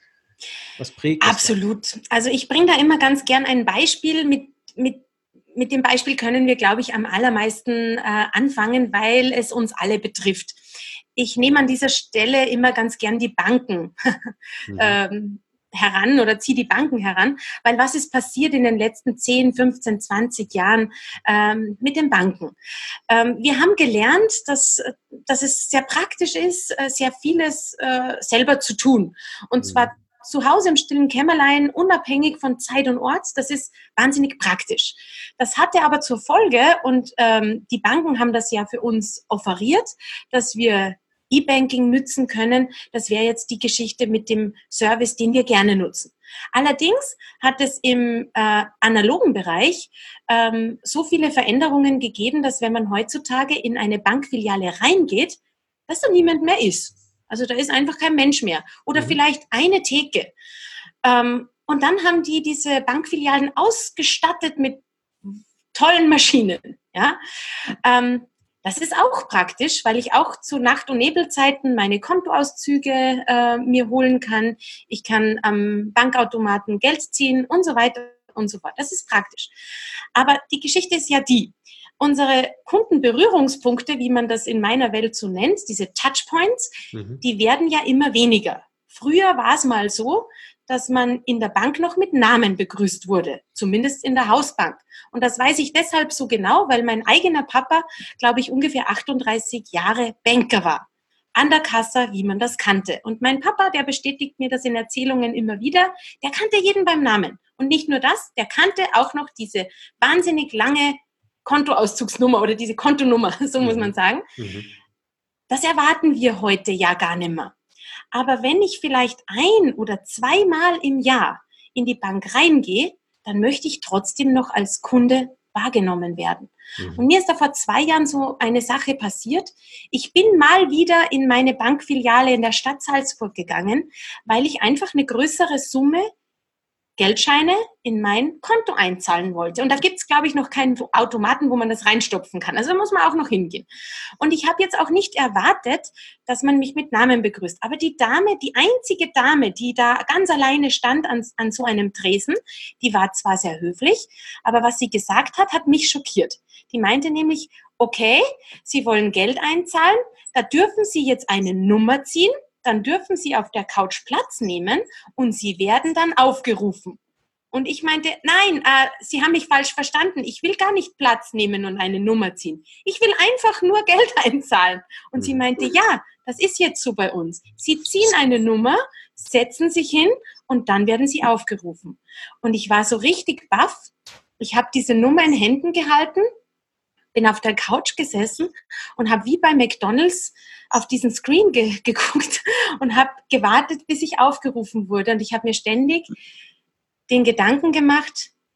was prägt das? Absolut. Also ich bringe da immer ganz gern ein Beispiel mit, mit Mit dem Beispiel können wir, glaube ich, am allermeisten äh, anfangen, weil es uns alle betrifft. Ich nehme an dieser Stelle immer ganz gern die Banken mhm. ähm, heran oder ziehe die Banken heran, weil was ist passiert in den letzten zehn, fünfzehn, zwanzig Jahren ähm, mit den Banken? Ähm, wir haben gelernt, dass, dass es sehr praktisch ist, sehr vieles äh, selber zu tun. Und mhm. zwar zu Hause im stillen Kämmerlein, unabhängig von Zeit und Ort, das ist wahnsinnig praktisch. Das hatte aber zur Folge, und ähm, die Banken haben das ja für uns offeriert, dass wir E-Banking nutzen können. Das wäre jetzt die Geschichte mit dem Service, den wir gerne nutzen. Allerdings hat es im äh, analogen Bereich ähm, so viele Veränderungen gegeben, dass wenn man heutzutage in eine Bankfiliale reingeht, dass da niemand mehr ist. Also da ist einfach kein Mensch mehr. Oder mhm. vielleicht eine Theke. Ähm, und dann haben die diese Bankfilialen ausgestattet mit tollen Maschinen. Ja? Ähm, das ist auch praktisch, weil ich auch zu Nacht- und Nebelzeiten meine Kontoauszüge äh, mir holen kann. Ich kann am Bankautomaten Geld ziehen und so weiter und so fort. Das ist praktisch. Aber die Geschichte ist ja die, unsere Kundenberührungspunkte, wie man das in meiner Welt so nennt, diese Touchpoints, mhm. die werden ja immer weniger. Früher war es mal so, dass man in der Bank noch mit Namen begrüßt wurde, zumindest in der Hausbank. Und das weiß ich deshalb so genau, weil mein eigener Papa, glaube ich, ungefähr achtunddreißig Jahre Banker war. An der Kasse, wie man das kannte. Und mein Papa, der bestätigt mir das in Erzählungen immer wieder, der kannte jeden beim Namen. Und nicht nur das, der kannte auch noch diese wahnsinnig lange Kontoauszugsnummer oder diese Kontonummer, so mhm. muss man sagen. Mhm. Das erwarten wir heute ja gar nicht mehr. Aber wenn ich vielleicht ein- oder zweimal im Jahr in die Bank reingehe, dann möchte ich trotzdem noch als Kunde wahrgenommen werden. Mhm. Und mir ist da vor zwei Jahren so eine Sache passiert. Ich bin mal wieder in meine Bankfiliale in der Stadt Salzburg gegangen, weil ich einfach eine größere Summe Geldscheine in mein Konto einzahlen wollte. Und da gibt es, glaube ich, noch keinen Automaten, wo man das reinstopfen kann. Also da muss man auch noch hingehen. Und ich habe jetzt auch nicht erwartet, dass man mich mit Namen begrüßt. Aber die Dame, die einzige Dame, die da ganz alleine stand an, an so einem Tresen, die war zwar sehr höflich, aber was sie gesagt hat, hat mich schockiert. Die meinte nämlich, okay, Sie wollen Geld einzahlen, da dürfen Sie jetzt eine Nummer ziehen, dann dürfen Sie auf der Couch Platz nehmen und Sie werden dann aufgerufen. Und ich meinte, nein, äh, Sie haben mich falsch verstanden. Ich will gar nicht Platz nehmen und eine Nummer ziehen. Ich will einfach nur Geld einzahlen. Und sie meinte, ja, das ist jetzt so bei uns. Sie ziehen eine Nummer, setzen sich hin und dann werden Sie aufgerufen. Und ich war so richtig baff. Ich habe diese Nummer in Händen gehalten, bin auf der Couch gesessen und habe wie bei McDonald's auf diesen Screen ge- geguckt und habe gewartet, bis ich aufgerufen wurde. Und ich habe mir ständig den Gedanken gemacht,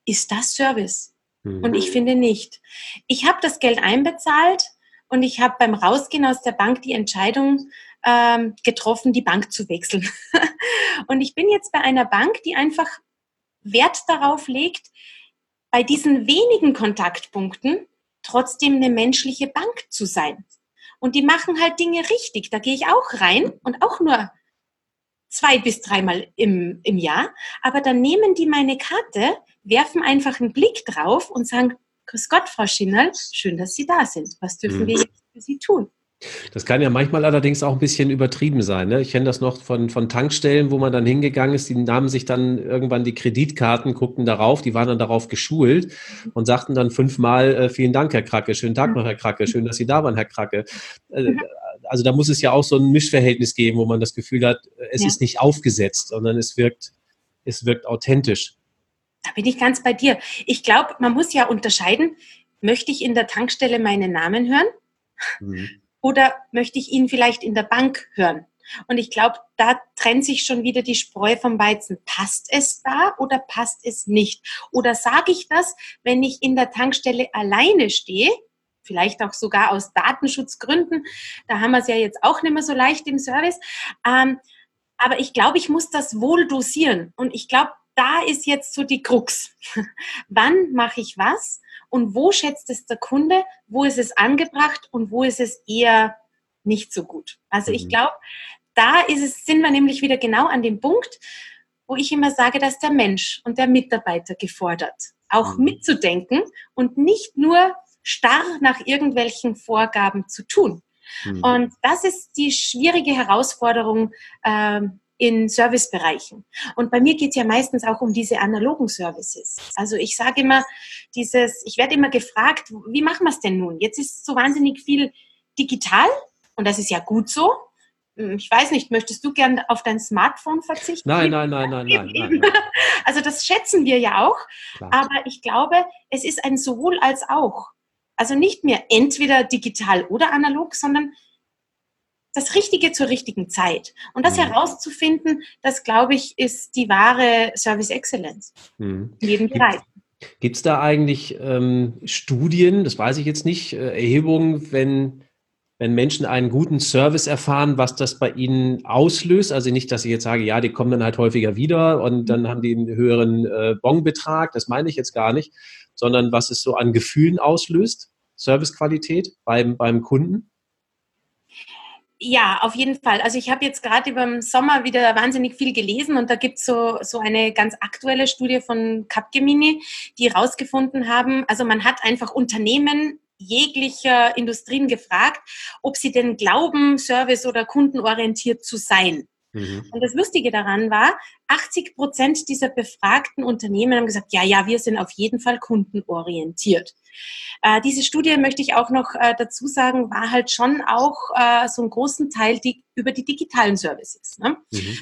ist das Service? Mhm. Und ich finde nicht. Ich habe das Geld einbezahlt und ich habe beim Rausgehen aus der Bank die Entscheidung ähm, getroffen, die Bank zu wechseln. Und ich bin jetzt bei einer Bank, die einfach Wert darauf legt, bei diesen wenigen Kontaktpunkten trotzdem eine menschliche Bank zu sein. Und die machen halt Dinge richtig. Da gehe ich auch rein und auch nur zwei bis dreimal im, im Jahr. Aber dann nehmen die meine Karte, werfen einfach einen Blick drauf und sagen, grüß Gott, Frau Schinnerl, schön, dass Sie da sind. Was dürfen Mhm. wir jetzt für Sie tun? Das kann ja manchmal allerdings auch ein bisschen übertrieben sein. Ne? Ich kenne das noch von, von Tankstellen, wo man dann hingegangen ist, die nahmen sich dann irgendwann die Kreditkarten, guckten darauf, die waren dann darauf geschult und sagten dann fünfmal, äh, vielen Dank, Herr Kracke, schönen Tag noch, Herr Kracke, schön, dass Sie da waren, Herr Kracke. Äh, also da muss es ja auch so ein Mischverhältnis geben, wo man das Gefühl hat, es Ja. ist nicht aufgesetzt, sondern es wirkt, es wirkt authentisch. Da bin ich ganz bei dir. Ich glaube, man muss ja unterscheiden, möchte ich in der Tankstelle meinen Namen hören? Mhm. Oder möchte ich ihn vielleicht in der Bank hören? Und ich glaube, da trennt sich schon wieder die Spreu vom Weizen. Passt es da oder passt es nicht? Oder sage ich das, wenn ich in der Tankstelle alleine stehe, vielleicht auch sogar aus Datenschutzgründen, da haben wir es ja jetzt auch nicht mehr so leicht im Service, ähm, aber ich glaube, ich muss das wohl dosieren. Und ich glaube, da ist jetzt so die Krux. Wann mache ich was? Und wo schätzt es der Kunde? Wo ist es angebracht und wo ist es eher nicht so gut? Also ich glaube, da ist es, sind wir nämlich wieder genau an dem Punkt, wo ich immer sage, dass der Mensch und der Mitarbeiter gefordert, auch Mhm. mitzudenken und nicht nur starr nach irgendwelchen Vorgaben zu tun. Mhm. Und das ist die schwierige Herausforderung ähm, in Servicebereichen. Und bei mir geht es ja meistens auch um diese analogen Services. Also ich sage immer, dieses, ich werde immer gefragt, wie machen wir es denn nun? Jetzt ist so wahnsinnig viel digital und das ist ja gut so. Ich weiß nicht, möchtest du gern auf dein Smartphone verzichten? Nein, nein, nein, nein, nein, nein, nein. Also das schätzen wir ja auch, Klar. aber ich glaube, es ist ein sowohl als auch. Also nicht mehr entweder digital oder analog, sondern das Richtige zur richtigen Zeit. Und das Mhm. herauszufinden, das, glaube ich, ist die wahre Service Excellence Mhm. in jedem Bereich. Gibt es da eigentlich ähm, Studien, das weiß ich jetzt nicht, äh, Erhebungen, wenn, wenn Menschen einen guten Service erfahren, was das bei ihnen auslöst? Also nicht, dass ich jetzt sage, ja, die kommen dann halt häufiger wieder und dann haben die einen höheren äh, Bonbetrag, das meine ich jetzt gar nicht, sondern was es so an Gefühlen auslöst, Servicequalität beim, beim Kunden? Ja, auf jeden Fall. Also ich habe jetzt gerade über den Sommer wieder wahnsinnig viel gelesen und da gibt es so, so eine ganz aktuelle Studie von Capgemini, die herausgefunden haben, also man hat einfach Unternehmen jeglicher Industrien gefragt, ob sie denn glauben, service- oder kundenorientiert zu sein. Mhm. Und das Lustige daran war, achtzig Prozent dieser befragten Unternehmen haben gesagt, ja, ja, wir sind auf jeden Fall kundenorientiert. Äh, diese Studie, möchte ich auch noch äh, dazu sagen, war halt schon auch äh, so einen großen Teil die, über die digitalen Services. Ne? Mhm.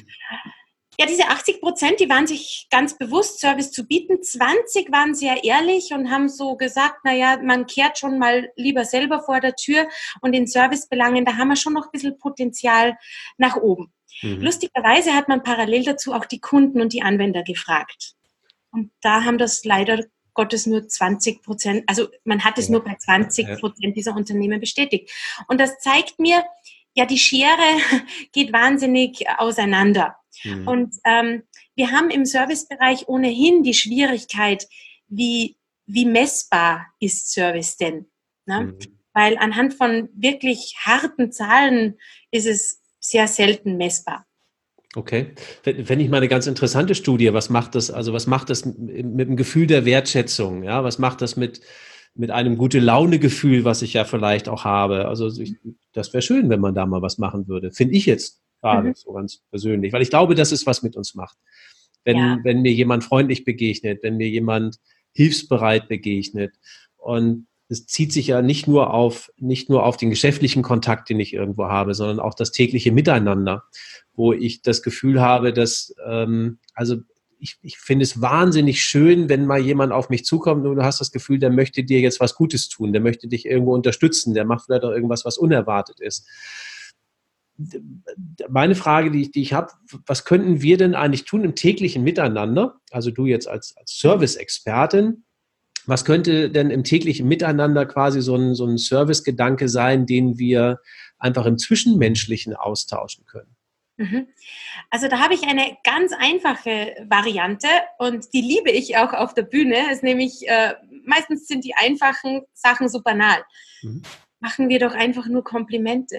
Ja, diese achtzig Prozent, die waren sich ganz bewusst, Service zu bieten. zwanzig waren sehr ehrlich und haben so gesagt, na ja, man kehrt schon mal lieber selber vor der Tür und in Servicebelangen, da haben wir schon noch ein bisschen Potenzial nach oben. Mhm. Lustigerweise hat man parallel dazu auch die Kunden und die Anwender gefragt. Und da haben das leider Gottes nur zwanzig Prozent, also man hat es Ja. nur bei zwanzig Prozent dieser Unternehmen bestätigt. Und das zeigt mir, ja, die Schere geht wahnsinnig auseinander. Mhm. Und ähm, wir haben im Servicebereich ohnehin die Schwierigkeit, wie, wie messbar ist Service denn? Ne? Mhm. Weil anhand von wirklich harten Zahlen ist es sehr selten messbar. Okay. Wenn ich mal eine ganz interessante Studie, was macht das, also was macht das mit, mit dem Gefühl der Wertschätzung? Ja, was macht das mit, mit einem Gute-Laune-Gefühl, was ich ja vielleicht auch habe? Also ich, das wäre schön, wenn man da mal was machen würde. Finde ich jetzt gerade Mhm. so ganz persönlich, weil ich glaube, dass es was mit uns macht. Wenn, Ja. wenn mir jemand freundlich begegnet, wenn mir jemand hilfsbereit begegnet. Und es zieht sich ja nicht nur auf, nicht nur auf den geschäftlichen Kontakt, den ich irgendwo habe, sondern auch das tägliche Miteinander, wo ich das Gefühl habe, dass, ähm, also ich, ich finde es wahnsinnig schön, wenn mal jemand auf mich zukommt und du hast das Gefühl, der möchte dir jetzt was Gutes tun, der möchte dich irgendwo unterstützen, der macht vielleicht auch irgendwas, was unerwartet ist. meine Frage, die ich, die ich habe, was könnten wir denn eigentlich tun im täglichen Miteinander? Also du jetzt als, als Service-Expertin, was könnte denn im täglichen Miteinander quasi so ein, so ein Service-Gedanke sein, den wir einfach im Zwischenmenschlichen austauschen können? Mhm. Also da habe ich eine ganz einfache Variante und die liebe ich auch auf der Bühne. Ist nämlich, äh, meistens sind die einfachen Sachen so banal. Mhm. Machen wir doch einfach nur Komplimente.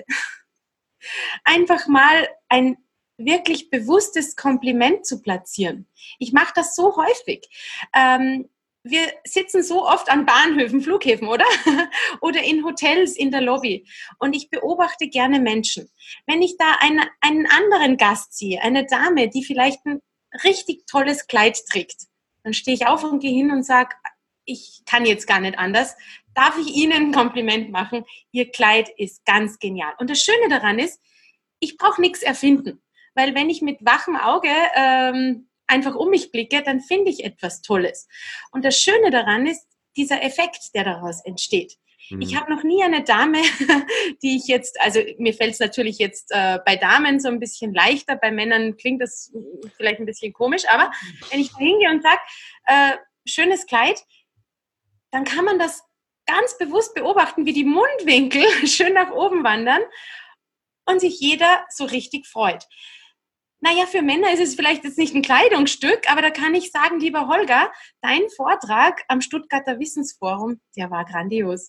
Einfach mal ein wirklich bewusstes Kompliment zu platzieren. Ich mache das so häufig. Ähm, wir sitzen so oft an Bahnhöfen, Flughäfen, oder? Oder in Hotels in der Lobby. Und ich beobachte gerne Menschen. Wenn ich da eine, einen anderen Gast sehe, eine Dame, die vielleicht ein richtig tolles Kleid trägt, dann stehe ich auf und gehe hin und sage, ich kann jetzt gar nicht anders. Darf ich Ihnen ein Kompliment machen? Ihr Kleid ist ganz genial. Und das Schöne daran ist, ich brauche nichts erfinden. Weil wenn ich mit wachem Auge ähm, einfach um mich blicke, dann finde ich etwas Tolles. Und das Schöne daran ist dieser Effekt, der daraus entsteht. Mhm. Ich habe noch nie eine Dame, die ich jetzt, also mir fällt es natürlich jetzt äh, bei Damen so ein bisschen leichter, bei Männern klingt das vielleicht ein bisschen komisch, aber wenn ich da hingehe und sage, äh, schönes Kleid, dann kann man das ganz bewusst beobachten, wie die Mundwinkel schön nach oben wandern und sich jeder so richtig freut. Naja, für Männer ist es vielleicht jetzt nicht ein Kleidungsstück, aber da kann ich sagen, lieber Holger, dein Vortrag am Stuttgarter Wissensforum, der war grandios.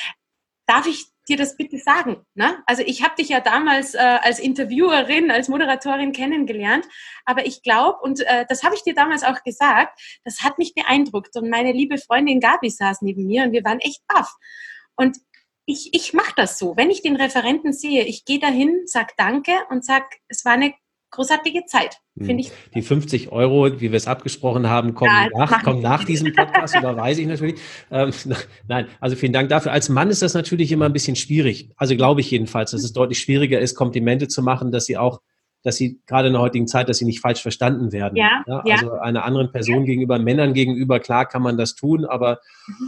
Darf ich dir das bitte sagen? Ne? Also ich habe dich ja damals äh, als Interviewerin, als Moderatorin kennengelernt, aber ich glaube, und äh, das habe ich dir damals auch gesagt, das hat mich beeindruckt und meine liebe Freundin Gabi saß neben mir und wir waren echt baff. Und ich, ich mache das so, wenn ich den Referenten sehe, ich gehe dahin, sag Danke und sag, es war eine großartige Zeit, finde ich. Die fünfzig Euro, wie wir es abgesprochen haben, kommen Ja, nach, kommen nach diesem Podcast, überweise ich natürlich. Ähm, nein, also vielen Dank dafür. Als Mann ist das natürlich immer ein bisschen schwierig. Also glaube ich jedenfalls, dass es deutlich schwieriger ist, Komplimente zu machen, dass sie auch, dass sie gerade in der heutigen Zeit, dass sie nicht falsch verstanden werden. Ja, ja, ja. Also einer anderen Person ja. gegenüber, Männern gegenüber, klar kann man das tun, aber mhm.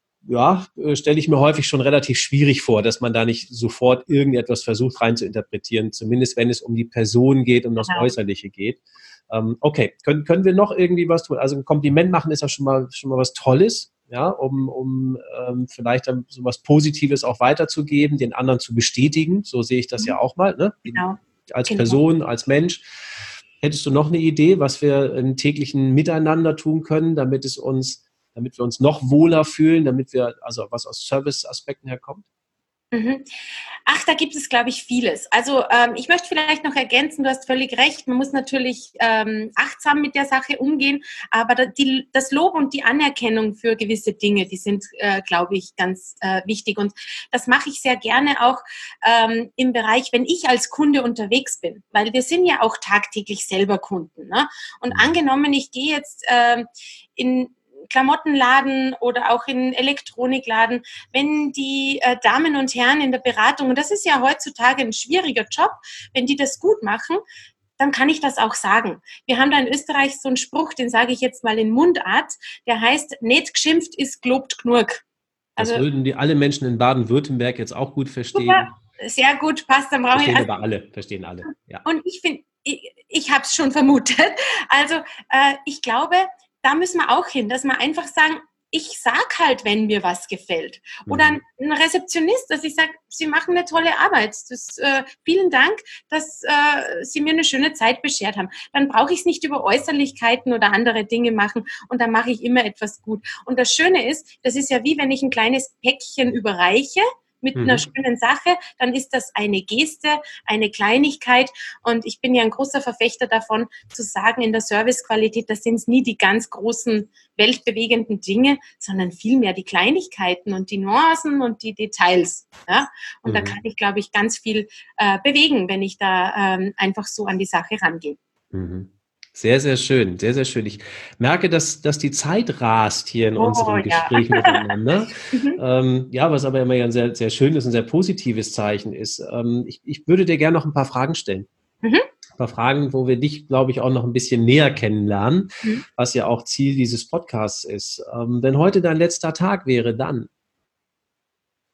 ja, stelle ich mir häufig schon relativ schwierig vor, dass man da nicht sofort irgendetwas versucht rein zu interpretieren, zumindest wenn es um die Person geht, um das Äußerliche geht. Ähm, okay, können, können wir noch irgendwie was tun? Also ein Kompliment machen ist ja schon mal, schon mal was Tolles, ja, um, um ähm, vielleicht dann so was Positives auch weiterzugeben, den anderen zu bestätigen. So sehe ich das mhm. ja auch mal, ne? Genau. Als genau. Person, als Mensch. Hättest du noch eine Idee, was wir im täglichen Miteinander tun können, damit es uns damit wir uns noch wohler fühlen, damit wir, also was aus Service-Aspekten herkommt? Mhm. Ach, da gibt es, glaube ich, vieles. Also ähm, ich möchte vielleicht noch ergänzen, du hast völlig recht, man muss natürlich ähm, achtsam mit der Sache umgehen, aber da, die, das Lob und die Anerkennung für gewisse Dinge, die sind, äh, glaube ich, ganz äh, wichtig und das mache ich sehr gerne auch ähm, im Bereich, wenn ich als Kunde unterwegs bin, weil wir sind ja auch tagtäglich selber Kunden. Ne? Und angenommen, ich gehe jetzt ähm, in Klamottenladen oder auch in Elektronikladen, wenn die äh, Damen und Herren in der Beratung, und das ist ja heutzutage ein schwieriger Job, wenn die das gut machen, dann kann ich das auch sagen. Wir haben da in Österreich so einen Spruch, den sage ich jetzt mal in Mundart, der heißt, nicht geschimpft ist gelobt genug. Also, das würden die alle Menschen in Baden-Württemberg jetzt auch gut verstehen. Super, sehr gut, passt. Dann brauche verstehen ich also, aber alle, verstehen alle. Ja. Und ich finde, ich, ich habe es schon vermutet. Also äh, ich glaube, da müssen wir auch hin, dass wir einfach sagen, ich sag halt, wenn mir was gefällt. Oder ein, ein Rezeptionist, dass ich sage, Sie machen eine tolle Arbeit. Das, äh, vielen Dank, dass äh, Sie mir eine schöne Zeit beschert haben. Dann brauche ich es nicht über Äußerlichkeiten oder andere Dinge machen und dann mache ich immer etwas gut. Und das Schöne ist, das ist ja wie wenn ich ein kleines Päckchen überreiche, mit mhm. einer schönen Sache, dann ist das eine Geste, eine Kleinigkeit und ich bin ja ein großer Verfechter davon, zu sagen, in der Servicequalität, das sind es nie die ganz großen, weltbewegenden Dinge, sondern vielmehr die Kleinigkeiten und die Nuancen und die Details. Ja? Und mhm. da kann ich, glaube ich, ganz viel äh, bewegen, wenn ich da ähm, einfach so an die Sache rangehe. Mhm. Sehr, sehr schön, sehr, sehr schön. Ich merke, dass, dass die Zeit rast hier in oh, unserem Gespräch ja. miteinander. mhm. ähm, ja, was aber immer ein sehr, sehr schönes und sehr positives Zeichen ist. Ähm, ich, ich würde dir gerne noch ein paar Fragen stellen. Mhm. Ein paar Fragen, wo wir dich, glaube ich, auch noch ein bisschen näher kennenlernen, mhm. was ja auch Ziel dieses Podcasts ist. Ähm, wenn heute dein letzter Tag wäre, dann?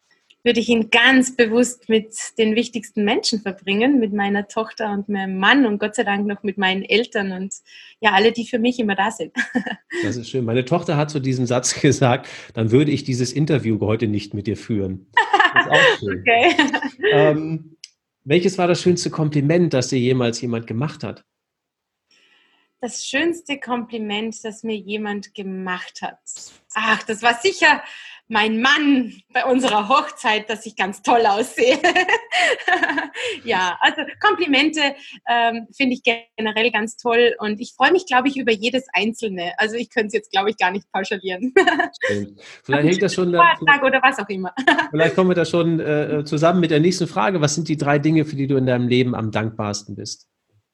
würde ich ihn ganz bewusst mit den wichtigsten Menschen verbringen, mit meiner Tochter und meinem Mann und Gott sei Dank noch mit meinen Eltern und ja, alle, die für mich immer da sind. Das ist schön. Meine Tochter hat zu diesem Satz gesagt, dann würde ich dieses Interview heute nicht mit dir führen. Das ist auch schön. Okay. Ähm, welches war das schönste Kompliment, das dir jemals jemand gemacht hat? Das schönste Kompliment, das mir jemand gemacht hat. Ach, das war sicher mein Mann bei unserer Hochzeit, dass ich ganz toll aussehe. Ja, also Komplimente ähm, finde ich generell ganz toll und ich freue mich, glaube ich, über jedes Einzelne. Also ich könnte es jetzt, glaube ich, gar nicht pauschalieren. Schön. Vielleicht hängt das schon, da, oder was auch immer. Vielleicht kommen wir da schon äh, zusammen mit der nächsten Frage. Was sind die drei Dinge, für die du in deinem Leben am dankbarsten bist?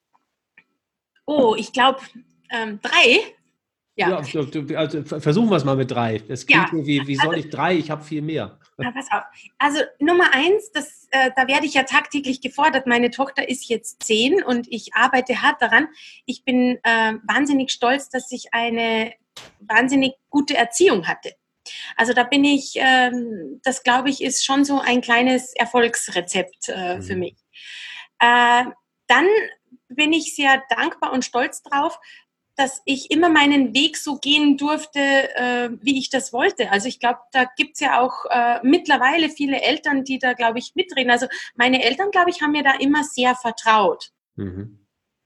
Oh, ich glaube, ähm, drei. Ja, ja du, also versuchen wir es mal mit drei. Das klingt ja. wie, wie soll also, ich drei? Ich habe viel mehr. Na, pass auf. Also Nummer eins, das, äh, da werde ich ja tagtäglich gefordert. Meine Tochter ist jetzt zehn und ich arbeite hart daran. Ich bin äh, wahnsinnig stolz, dass ich eine wahnsinnig gute Erziehung hatte. Also da bin ich, ähm, das glaube ich, ist schon so ein kleines Erfolgsrezept äh, mhm. für mich. Äh, dann bin ich sehr dankbar und stolz drauf, dass ich immer meinen Weg so gehen durfte, äh, wie ich das wollte. Also ich glaube, da gibt's ja auch äh, mittlerweile viele Eltern, die da, glaube ich, mitreden. Also meine Eltern, glaube ich, haben mir da immer sehr vertraut. Mhm.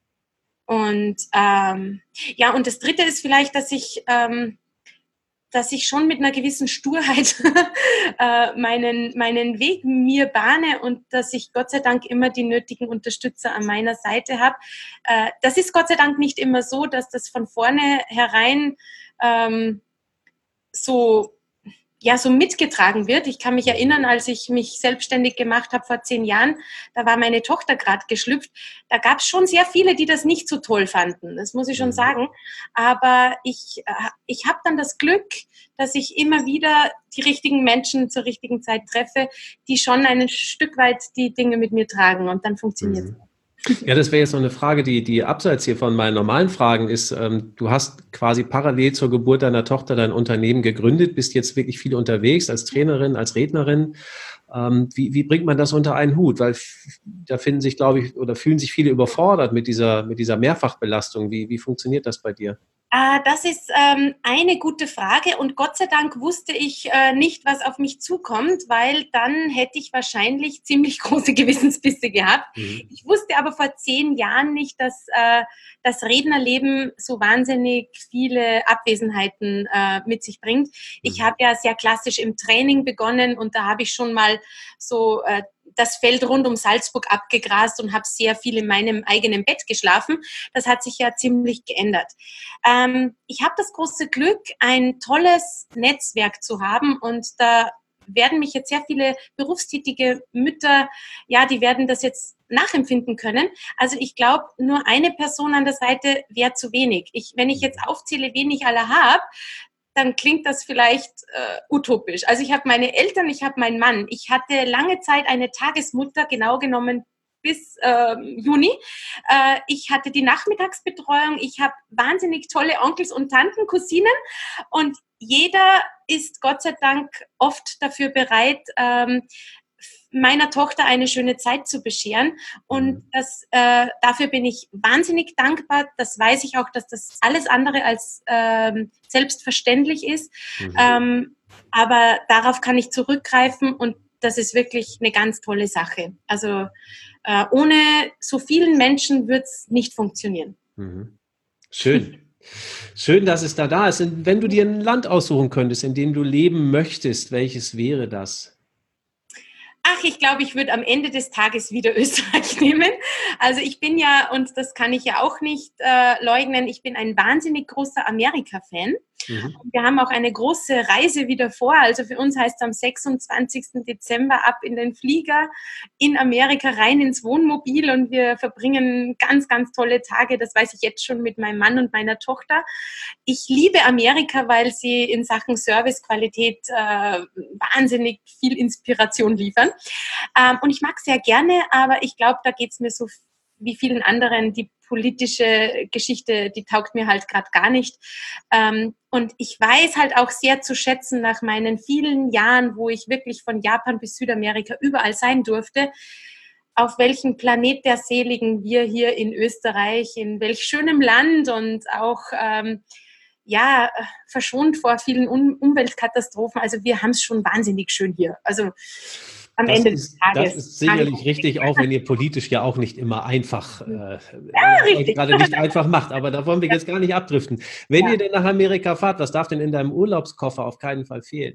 Und ähm, ja, und das Dritte ist vielleicht, dass ich, ähm, dass ich schon mit einer gewissen Sturheit äh, meinen, meinen Weg mir bahne und dass ich Gott sei Dank immer die nötigen Unterstützer an meiner Seite habe. Äh, das ist Gott sei Dank nicht immer so, dass das von vornherein ähm, so ja, so mitgetragen wird. Ich kann mich erinnern, als ich mich selbstständig gemacht habe vor zehn Jahren, da war meine Tochter gerade geschlüpft. Da gab es schon sehr viele, die das nicht so toll fanden. Das muss ich schon sagen. Aber ich, ich habe dann das Glück, dass ich immer wieder die richtigen Menschen zur richtigen Zeit treffe, die schon ein Stück weit die Dinge mit mir tragen und dann funktioniert es. Mhm. Ja, das wäre jetzt noch eine Frage, die, die abseits hier von meinen normalen Fragen ist. Ähm, du hast quasi parallel zur Geburt deiner Tochter dein Unternehmen gegründet, bist jetzt wirklich viel unterwegs als Trainerin, als Rednerin. Ähm, wie, wie bringt man das unter einen Hut? Weil f- da finden sich, glaube ich, oder fühlen sich viele überfordert mit dieser, mit dieser Mehrfachbelastung. Wie, wie funktioniert das bei dir? Äh, das ist ähm, eine gute Frage und Gott sei Dank wusste ich äh, nicht, was auf mich zukommt, weil dann hätte ich wahrscheinlich ziemlich große Gewissensbisse gehabt. Mhm. Ich wusste aber vor zehn Jahren nicht, dass äh, das Rednerleben so wahnsinnig viele Abwesenheiten äh, mit sich bringt. Mhm. Ich habe ja sehr klassisch im Training begonnen und da habe ich schon mal so äh, das Feld rund um Salzburg abgegrast und habe sehr viel in meinem eigenen Bett geschlafen. Das hat sich ja ziemlich geändert. Ähm, ich habe das große Glück, ein tolles Netzwerk zu haben und da werden mich jetzt sehr viele berufstätige Mütter, ja, die werden das jetzt nachempfinden können. Also ich glaube, nur eine Person an der Seite wäre zu wenig. Ich, wenn ich jetzt aufzähle, wen ich alle habe, dann klingt das vielleicht äh, utopisch. Also ich habe meine Eltern, ich habe meinen Mann. Ich hatte lange Zeit eine Tagesmutter, genau genommen bis äh, Juni. Äh, ich hatte die Nachmittagsbetreuung. Ich habe wahnsinnig tolle Onkels und Tanten, Cousinen. Und jeder ist Gott sei Dank oft dafür bereit, ähm, meiner Tochter eine schöne Zeit zu bescheren. Und das, äh, dafür bin ich wahnsinnig dankbar. Das weiß ich auch, dass das alles andere als ähm, selbstverständlich ist. Mhm. Ähm, aber darauf kann ich zurückgreifen und das ist wirklich eine ganz tolle Sache. Also äh, ohne so vielen Menschen wird es nicht funktionieren. Mhm. Schön. Schön, dass es da da ist. Und wenn du dir ein Land aussuchen könntest, in dem du leben möchtest, welches wäre das? Ach, ich glaube, ich würde am Ende des Tages wieder Österreich nehmen. Also ich bin ja, und das kann ich ja auch nicht äh, leugnen, ich bin ein wahnsinnig großer Amerika-Fan. Mhm. Wir haben auch eine große Reise wieder vor. Also für uns heißt es am sechsundzwanzigsten Dezember ab in den Flieger in Amerika rein ins Wohnmobil und wir verbringen ganz, ganz tolle Tage. Das weiß ich jetzt schon mit meinem Mann und meiner Tochter. Ich liebe Amerika, weil sie in Sachen Servicequalität äh, wahnsinnig viel Inspiration liefern. Ähm, und ich mag sehr gerne, aber ich glaube, da geht es mir so wie vielen anderen, die politische Geschichte, die taugt mir halt gerade gar nicht. Ähm, und ich weiß halt auch sehr zu schätzen nach meinen vielen Jahren, wo ich wirklich von Japan bis Südamerika überall sein durfte, auf welchem Planet der Seligen wir hier in Österreich, in welch schönem Land und auch ähm, ja, verschont vor vielen um- Umweltkatastrophen. Also wir haben es schon wahnsinnig schön hier. Also am Das Ende des ist, Tages. das ist sicherlich richtig, auch wenn ihr politisch ja auch nicht immer einfach, äh, Ja, euch richtig. gerade nicht einfach macht. Aber da wollen wir jetzt gar nicht abdriften. Wenn Ja. ihr denn nach Amerika fahrt, was darf denn in deinem Urlaubskoffer auf keinen Fall fehlen?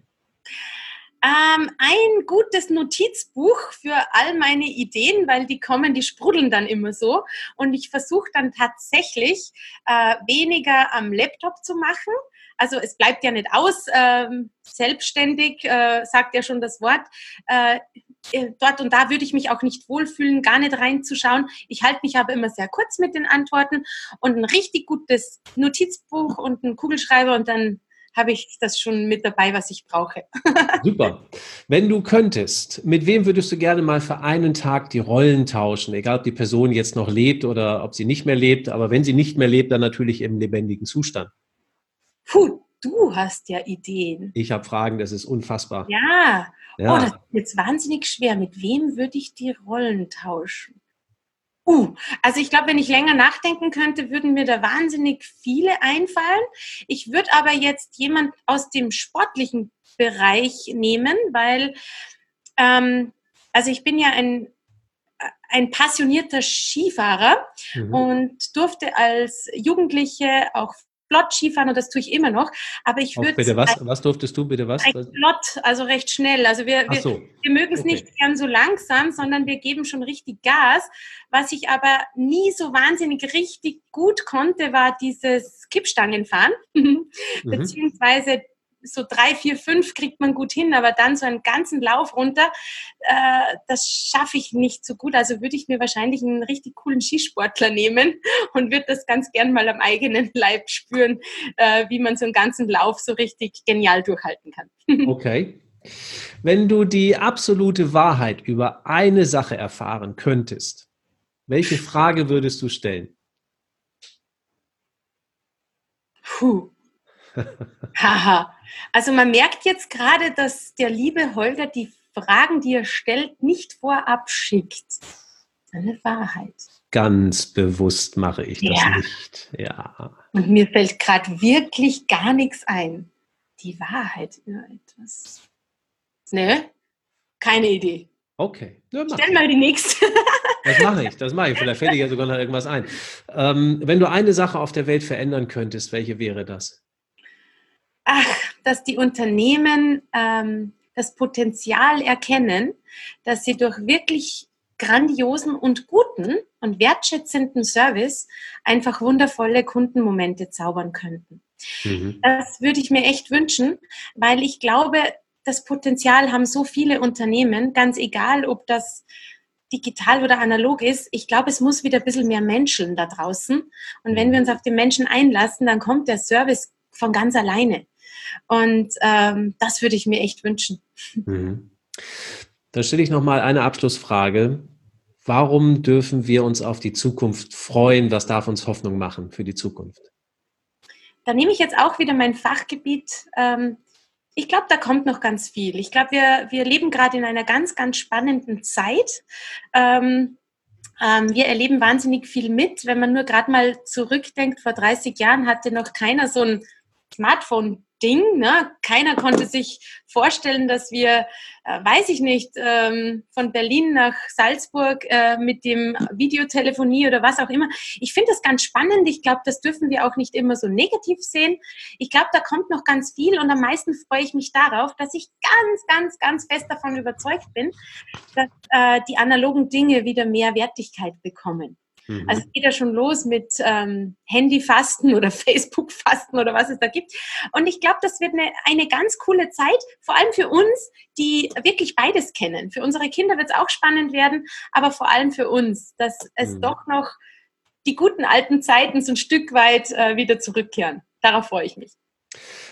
Ähm, ein gutes Notizbuch für all meine Ideen, weil die kommen, die sprudeln dann immer so. Und ich versuche dann tatsächlich äh, weniger am Laptop zu machen. Also es bleibt ja nicht aus, ähm, selbstständig, äh, sagt ja schon das Wort. Äh, dort und da würde ich mich auch nicht wohlfühlen, gar nicht reinzuschauen. Ich halte mich aber immer sehr kurz mit den Antworten und ein richtig gutes Notizbuch und einen Kugelschreiber und dann habe ich das schon mit dabei, was ich brauche. Super. Wenn du könntest, mit wem würdest du gerne mal für einen Tag die Rollen tauschen? Egal, ob die Person jetzt noch lebt oder ob sie nicht mehr lebt. Aber wenn sie nicht mehr lebt, dann natürlich im lebendigen Zustand. Puh, du hast ja Ideen. Ich habe Fragen, das ist unfassbar. Ja. Oh, das Ja, ist jetzt wahnsinnig schwer. Mit wem würde ich die Rollen tauschen? Uh, also ich glaube, wenn ich länger nachdenken könnte, würden mir da wahnsinnig viele einfallen. Ich würde aber jetzt jemand aus dem sportlichen Bereich nehmen, weil, ähm, also ich bin ja ein, ein passionierter Skifahrer mhm. und durfte als Jugendliche auch flott Skifahren und das tue ich immer noch. Aber ich Auch würde bitte was? Was durftest du? Bitte was? recht flott, also recht schnell. Also wir, Ach wir, so. wir mögen es Okay. nicht gern so langsam, sondern wir geben schon richtig Gas. Was ich aber nie so wahnsinnig richtig gut konnte, war dieses Kippstangenfahren. Mhm. Beziehungsweise so drei, vier, fünf kriegt man gut hin, aber dann so einen ganzen Lauf runter, äh, das schaffe ich nicht so gut. Also würde ich mir wahrscheinlich einen richtig coolen Skisportler nehmen und würde das ganz gern mal am eigenen Leib spüren, äh, wie man so einen ganzen Lauf so richtig genial durchhalten kann. Okay. Wenn du die absolute Wahrheit über eine Sache erfahren könntest, welche Frage würdest du stellen? Puh. Haha. Also man merkt jetzt gerade, dass der liebe Holger die Fragen, die er stellt, nicht vorab schickt. Eine Wahrheit. Ganz bewusst mache ich das Ja. nicht. Ja. Und mir fällt gerade wirklich gar nichts ein. Die Wahrheit über etwas. Ne? Keine Idee. Okay. Ja, mach. Stell mal die nächste. Das mache ich, das mache ich. Vielleicht fällt dir ja sogar noch irgendwas ein. Ähm, wenn du eine Sache auf der Welt verändern könntest, welche wäre das? Ach, dass die Unternehmen ähm, das Potenzial erkennen, dass sie durch wirklich grandiosen und guten und wertschätzenden Service einfach wundervolle Kundenmomente zaubern könnten. Mhm. Das würde ich mir echt wünschen, weil ich glaube, das Potenzial haben so viele Unternehmen, ganz egal, ob das digital oder analog ist. Ich glaube, es muss wieder ein bisschen mehr menscheln da draußen. Und wenn wir uns auf den Menschen einlassen, dann kommt der Service von ganz alleine. Und ähm, das würde ich mir echt wünschen. Mhm. Dann stelle ich noch mal eine Abschlussfrage. Warum dürfen wir uns auf die Zukunft freuen? Was darf uns Hoffnung machen für die Zukunft? Da nehme ich jetzt auch wieder mein Fachgebiet. Ähm, ich glaube, da kommt noch ganz viel. Ich glaube, wir, wir leben gerade in einer ganz, ganz spannenden Zeit. Ähm, ähm, wir erleben wahnsinnig viel mit. Wenn man nur gerade mal zurückdenkt, vor dreißig Jahren hatte noch keiner so ein Smartphone Ding, ne? Keiner konnte sich vorstellen, dass wir, äh, weiß ich nicht, ähm, von Berlin nach Salzburg äh, mit dem Videotelefonie oder was auch immer. Ich finde das ganz spannend. Ich glaube, das dürfen wir auch nicht immer so negativ sehen. Ich glaube, da kommt noch ganz viel und am meisten freue ich mich darauf, dass ich ganz, ganz, ganz fest davon überzeugt bin, dass äh, die analogen Dinge wieder mehr Wertigkeit bekommen. Mhm. Also es geht ja schon los mit ähm, Handyfasten oder Facebook-Fasten oder was es da gibt. Und ich glaube, das wird eine, eine ganz coole Zeit, vor allem für uns, die wirklich beides kennen. Für unsere Kinder wird es auch spannend werden, aber vor allem für uns, dass es Mhm. doch noch die guten alten Zeiten so ein Stück weit äh, wieder zurückkehren. Darauf freue ich mich.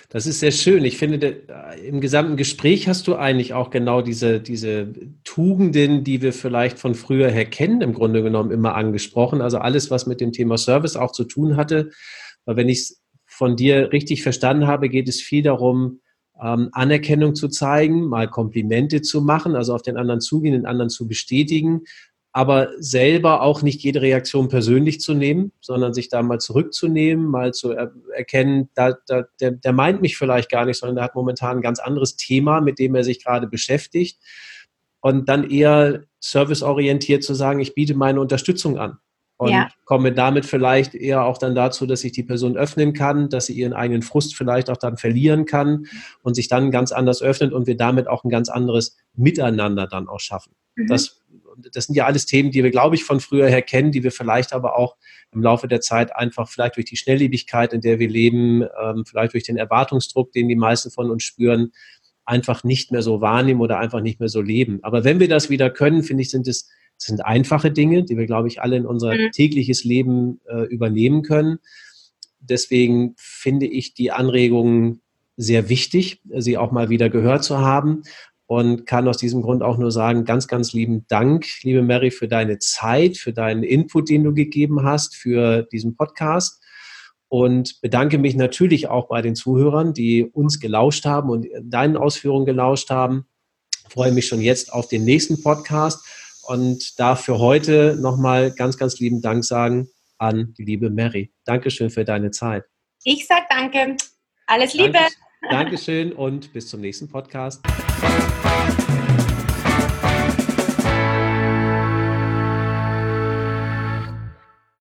Das ist sehr schön. Ich finde, der, im gesamten Gespräch hast du eigentlich auch genau diese, diese Tugenden, die wir vielleicht von früher her kennen, im Grunde genommen immer angesprochen. Also alles, was mit dem Thema Service auch zu tun hatte. Weil wenn ich es von dir richtig verstanden habe, geht es viel darum, ähm, Anerkennung zu zeigen, mal Komplimente zu machen, also auf den anderen zugehen, den anderen zu bestätigen, aber selber auch nicht jede Reaktion persönlich zu nehmen, sondern sich da mal zurückzunehmen, mal zu er- erkennen, da, da, der, der meint mich vielleicht gar nicht, sondern der hat momentan ein ganz anderes Thema, mit dem er sich gerade beschäftigt. Und dann eher serviceorientiert zu sagen, ich biete meine Unterstützung an Ja. und komme damit vielleicht eher auch dann dazu, dass sich die Person öffnen kann, dass sie ihren eigenen Frust vielleicht auch dann verlieren kann und sich dann ganz anders öffnet und wir damit auch ein ganz anderes Miteinander dann auch schaffen. Mhm. Das Das sind ja alles Themen, die wir, glaube ich, von früher her kennen, die wir vielleicht aber auch im Laufe der Zeit einfach vielleicht durch die Schnelllebigkeit, in der wir leben, ähm, vielleicht durch den Erwartungsdruck, den die meisten von uns spüren, einfach nicht mehr so wahrnehmen oder einfach nicht mehr so leben. Aber wenn wir das wieder können, finde ich, sind es sind einfache Dinge, die wir, glaube ich, alle in unser Mhm. tägliches Leben äh, übernehmen können. Deswegen finde ich die Anregungen sehr wichtig, sie auch mal wieder gehört zu haben. Und kann aus diesem Grund auch nur sagen, ganz, ganz lieben Dank, liebe Mary, für deine Zeit, für deinen Input, den du gegeben hast, für diesen Podcast. Und bedanke mich natürlich auch bei den Zuhörern, die uns gelauscht haben und deinen Ausführungen gelauscht haben. Ich freue mich schon jetzt auf den nächsten Podcast und darf für heute nochmal ganz, ganz lieben Dank sagen an die liebe Mary. Dankeschön für deine Zeit. Ich sage danke. Alles Liebe. Danke, Dankeschön und bis zum nächsten Podcast.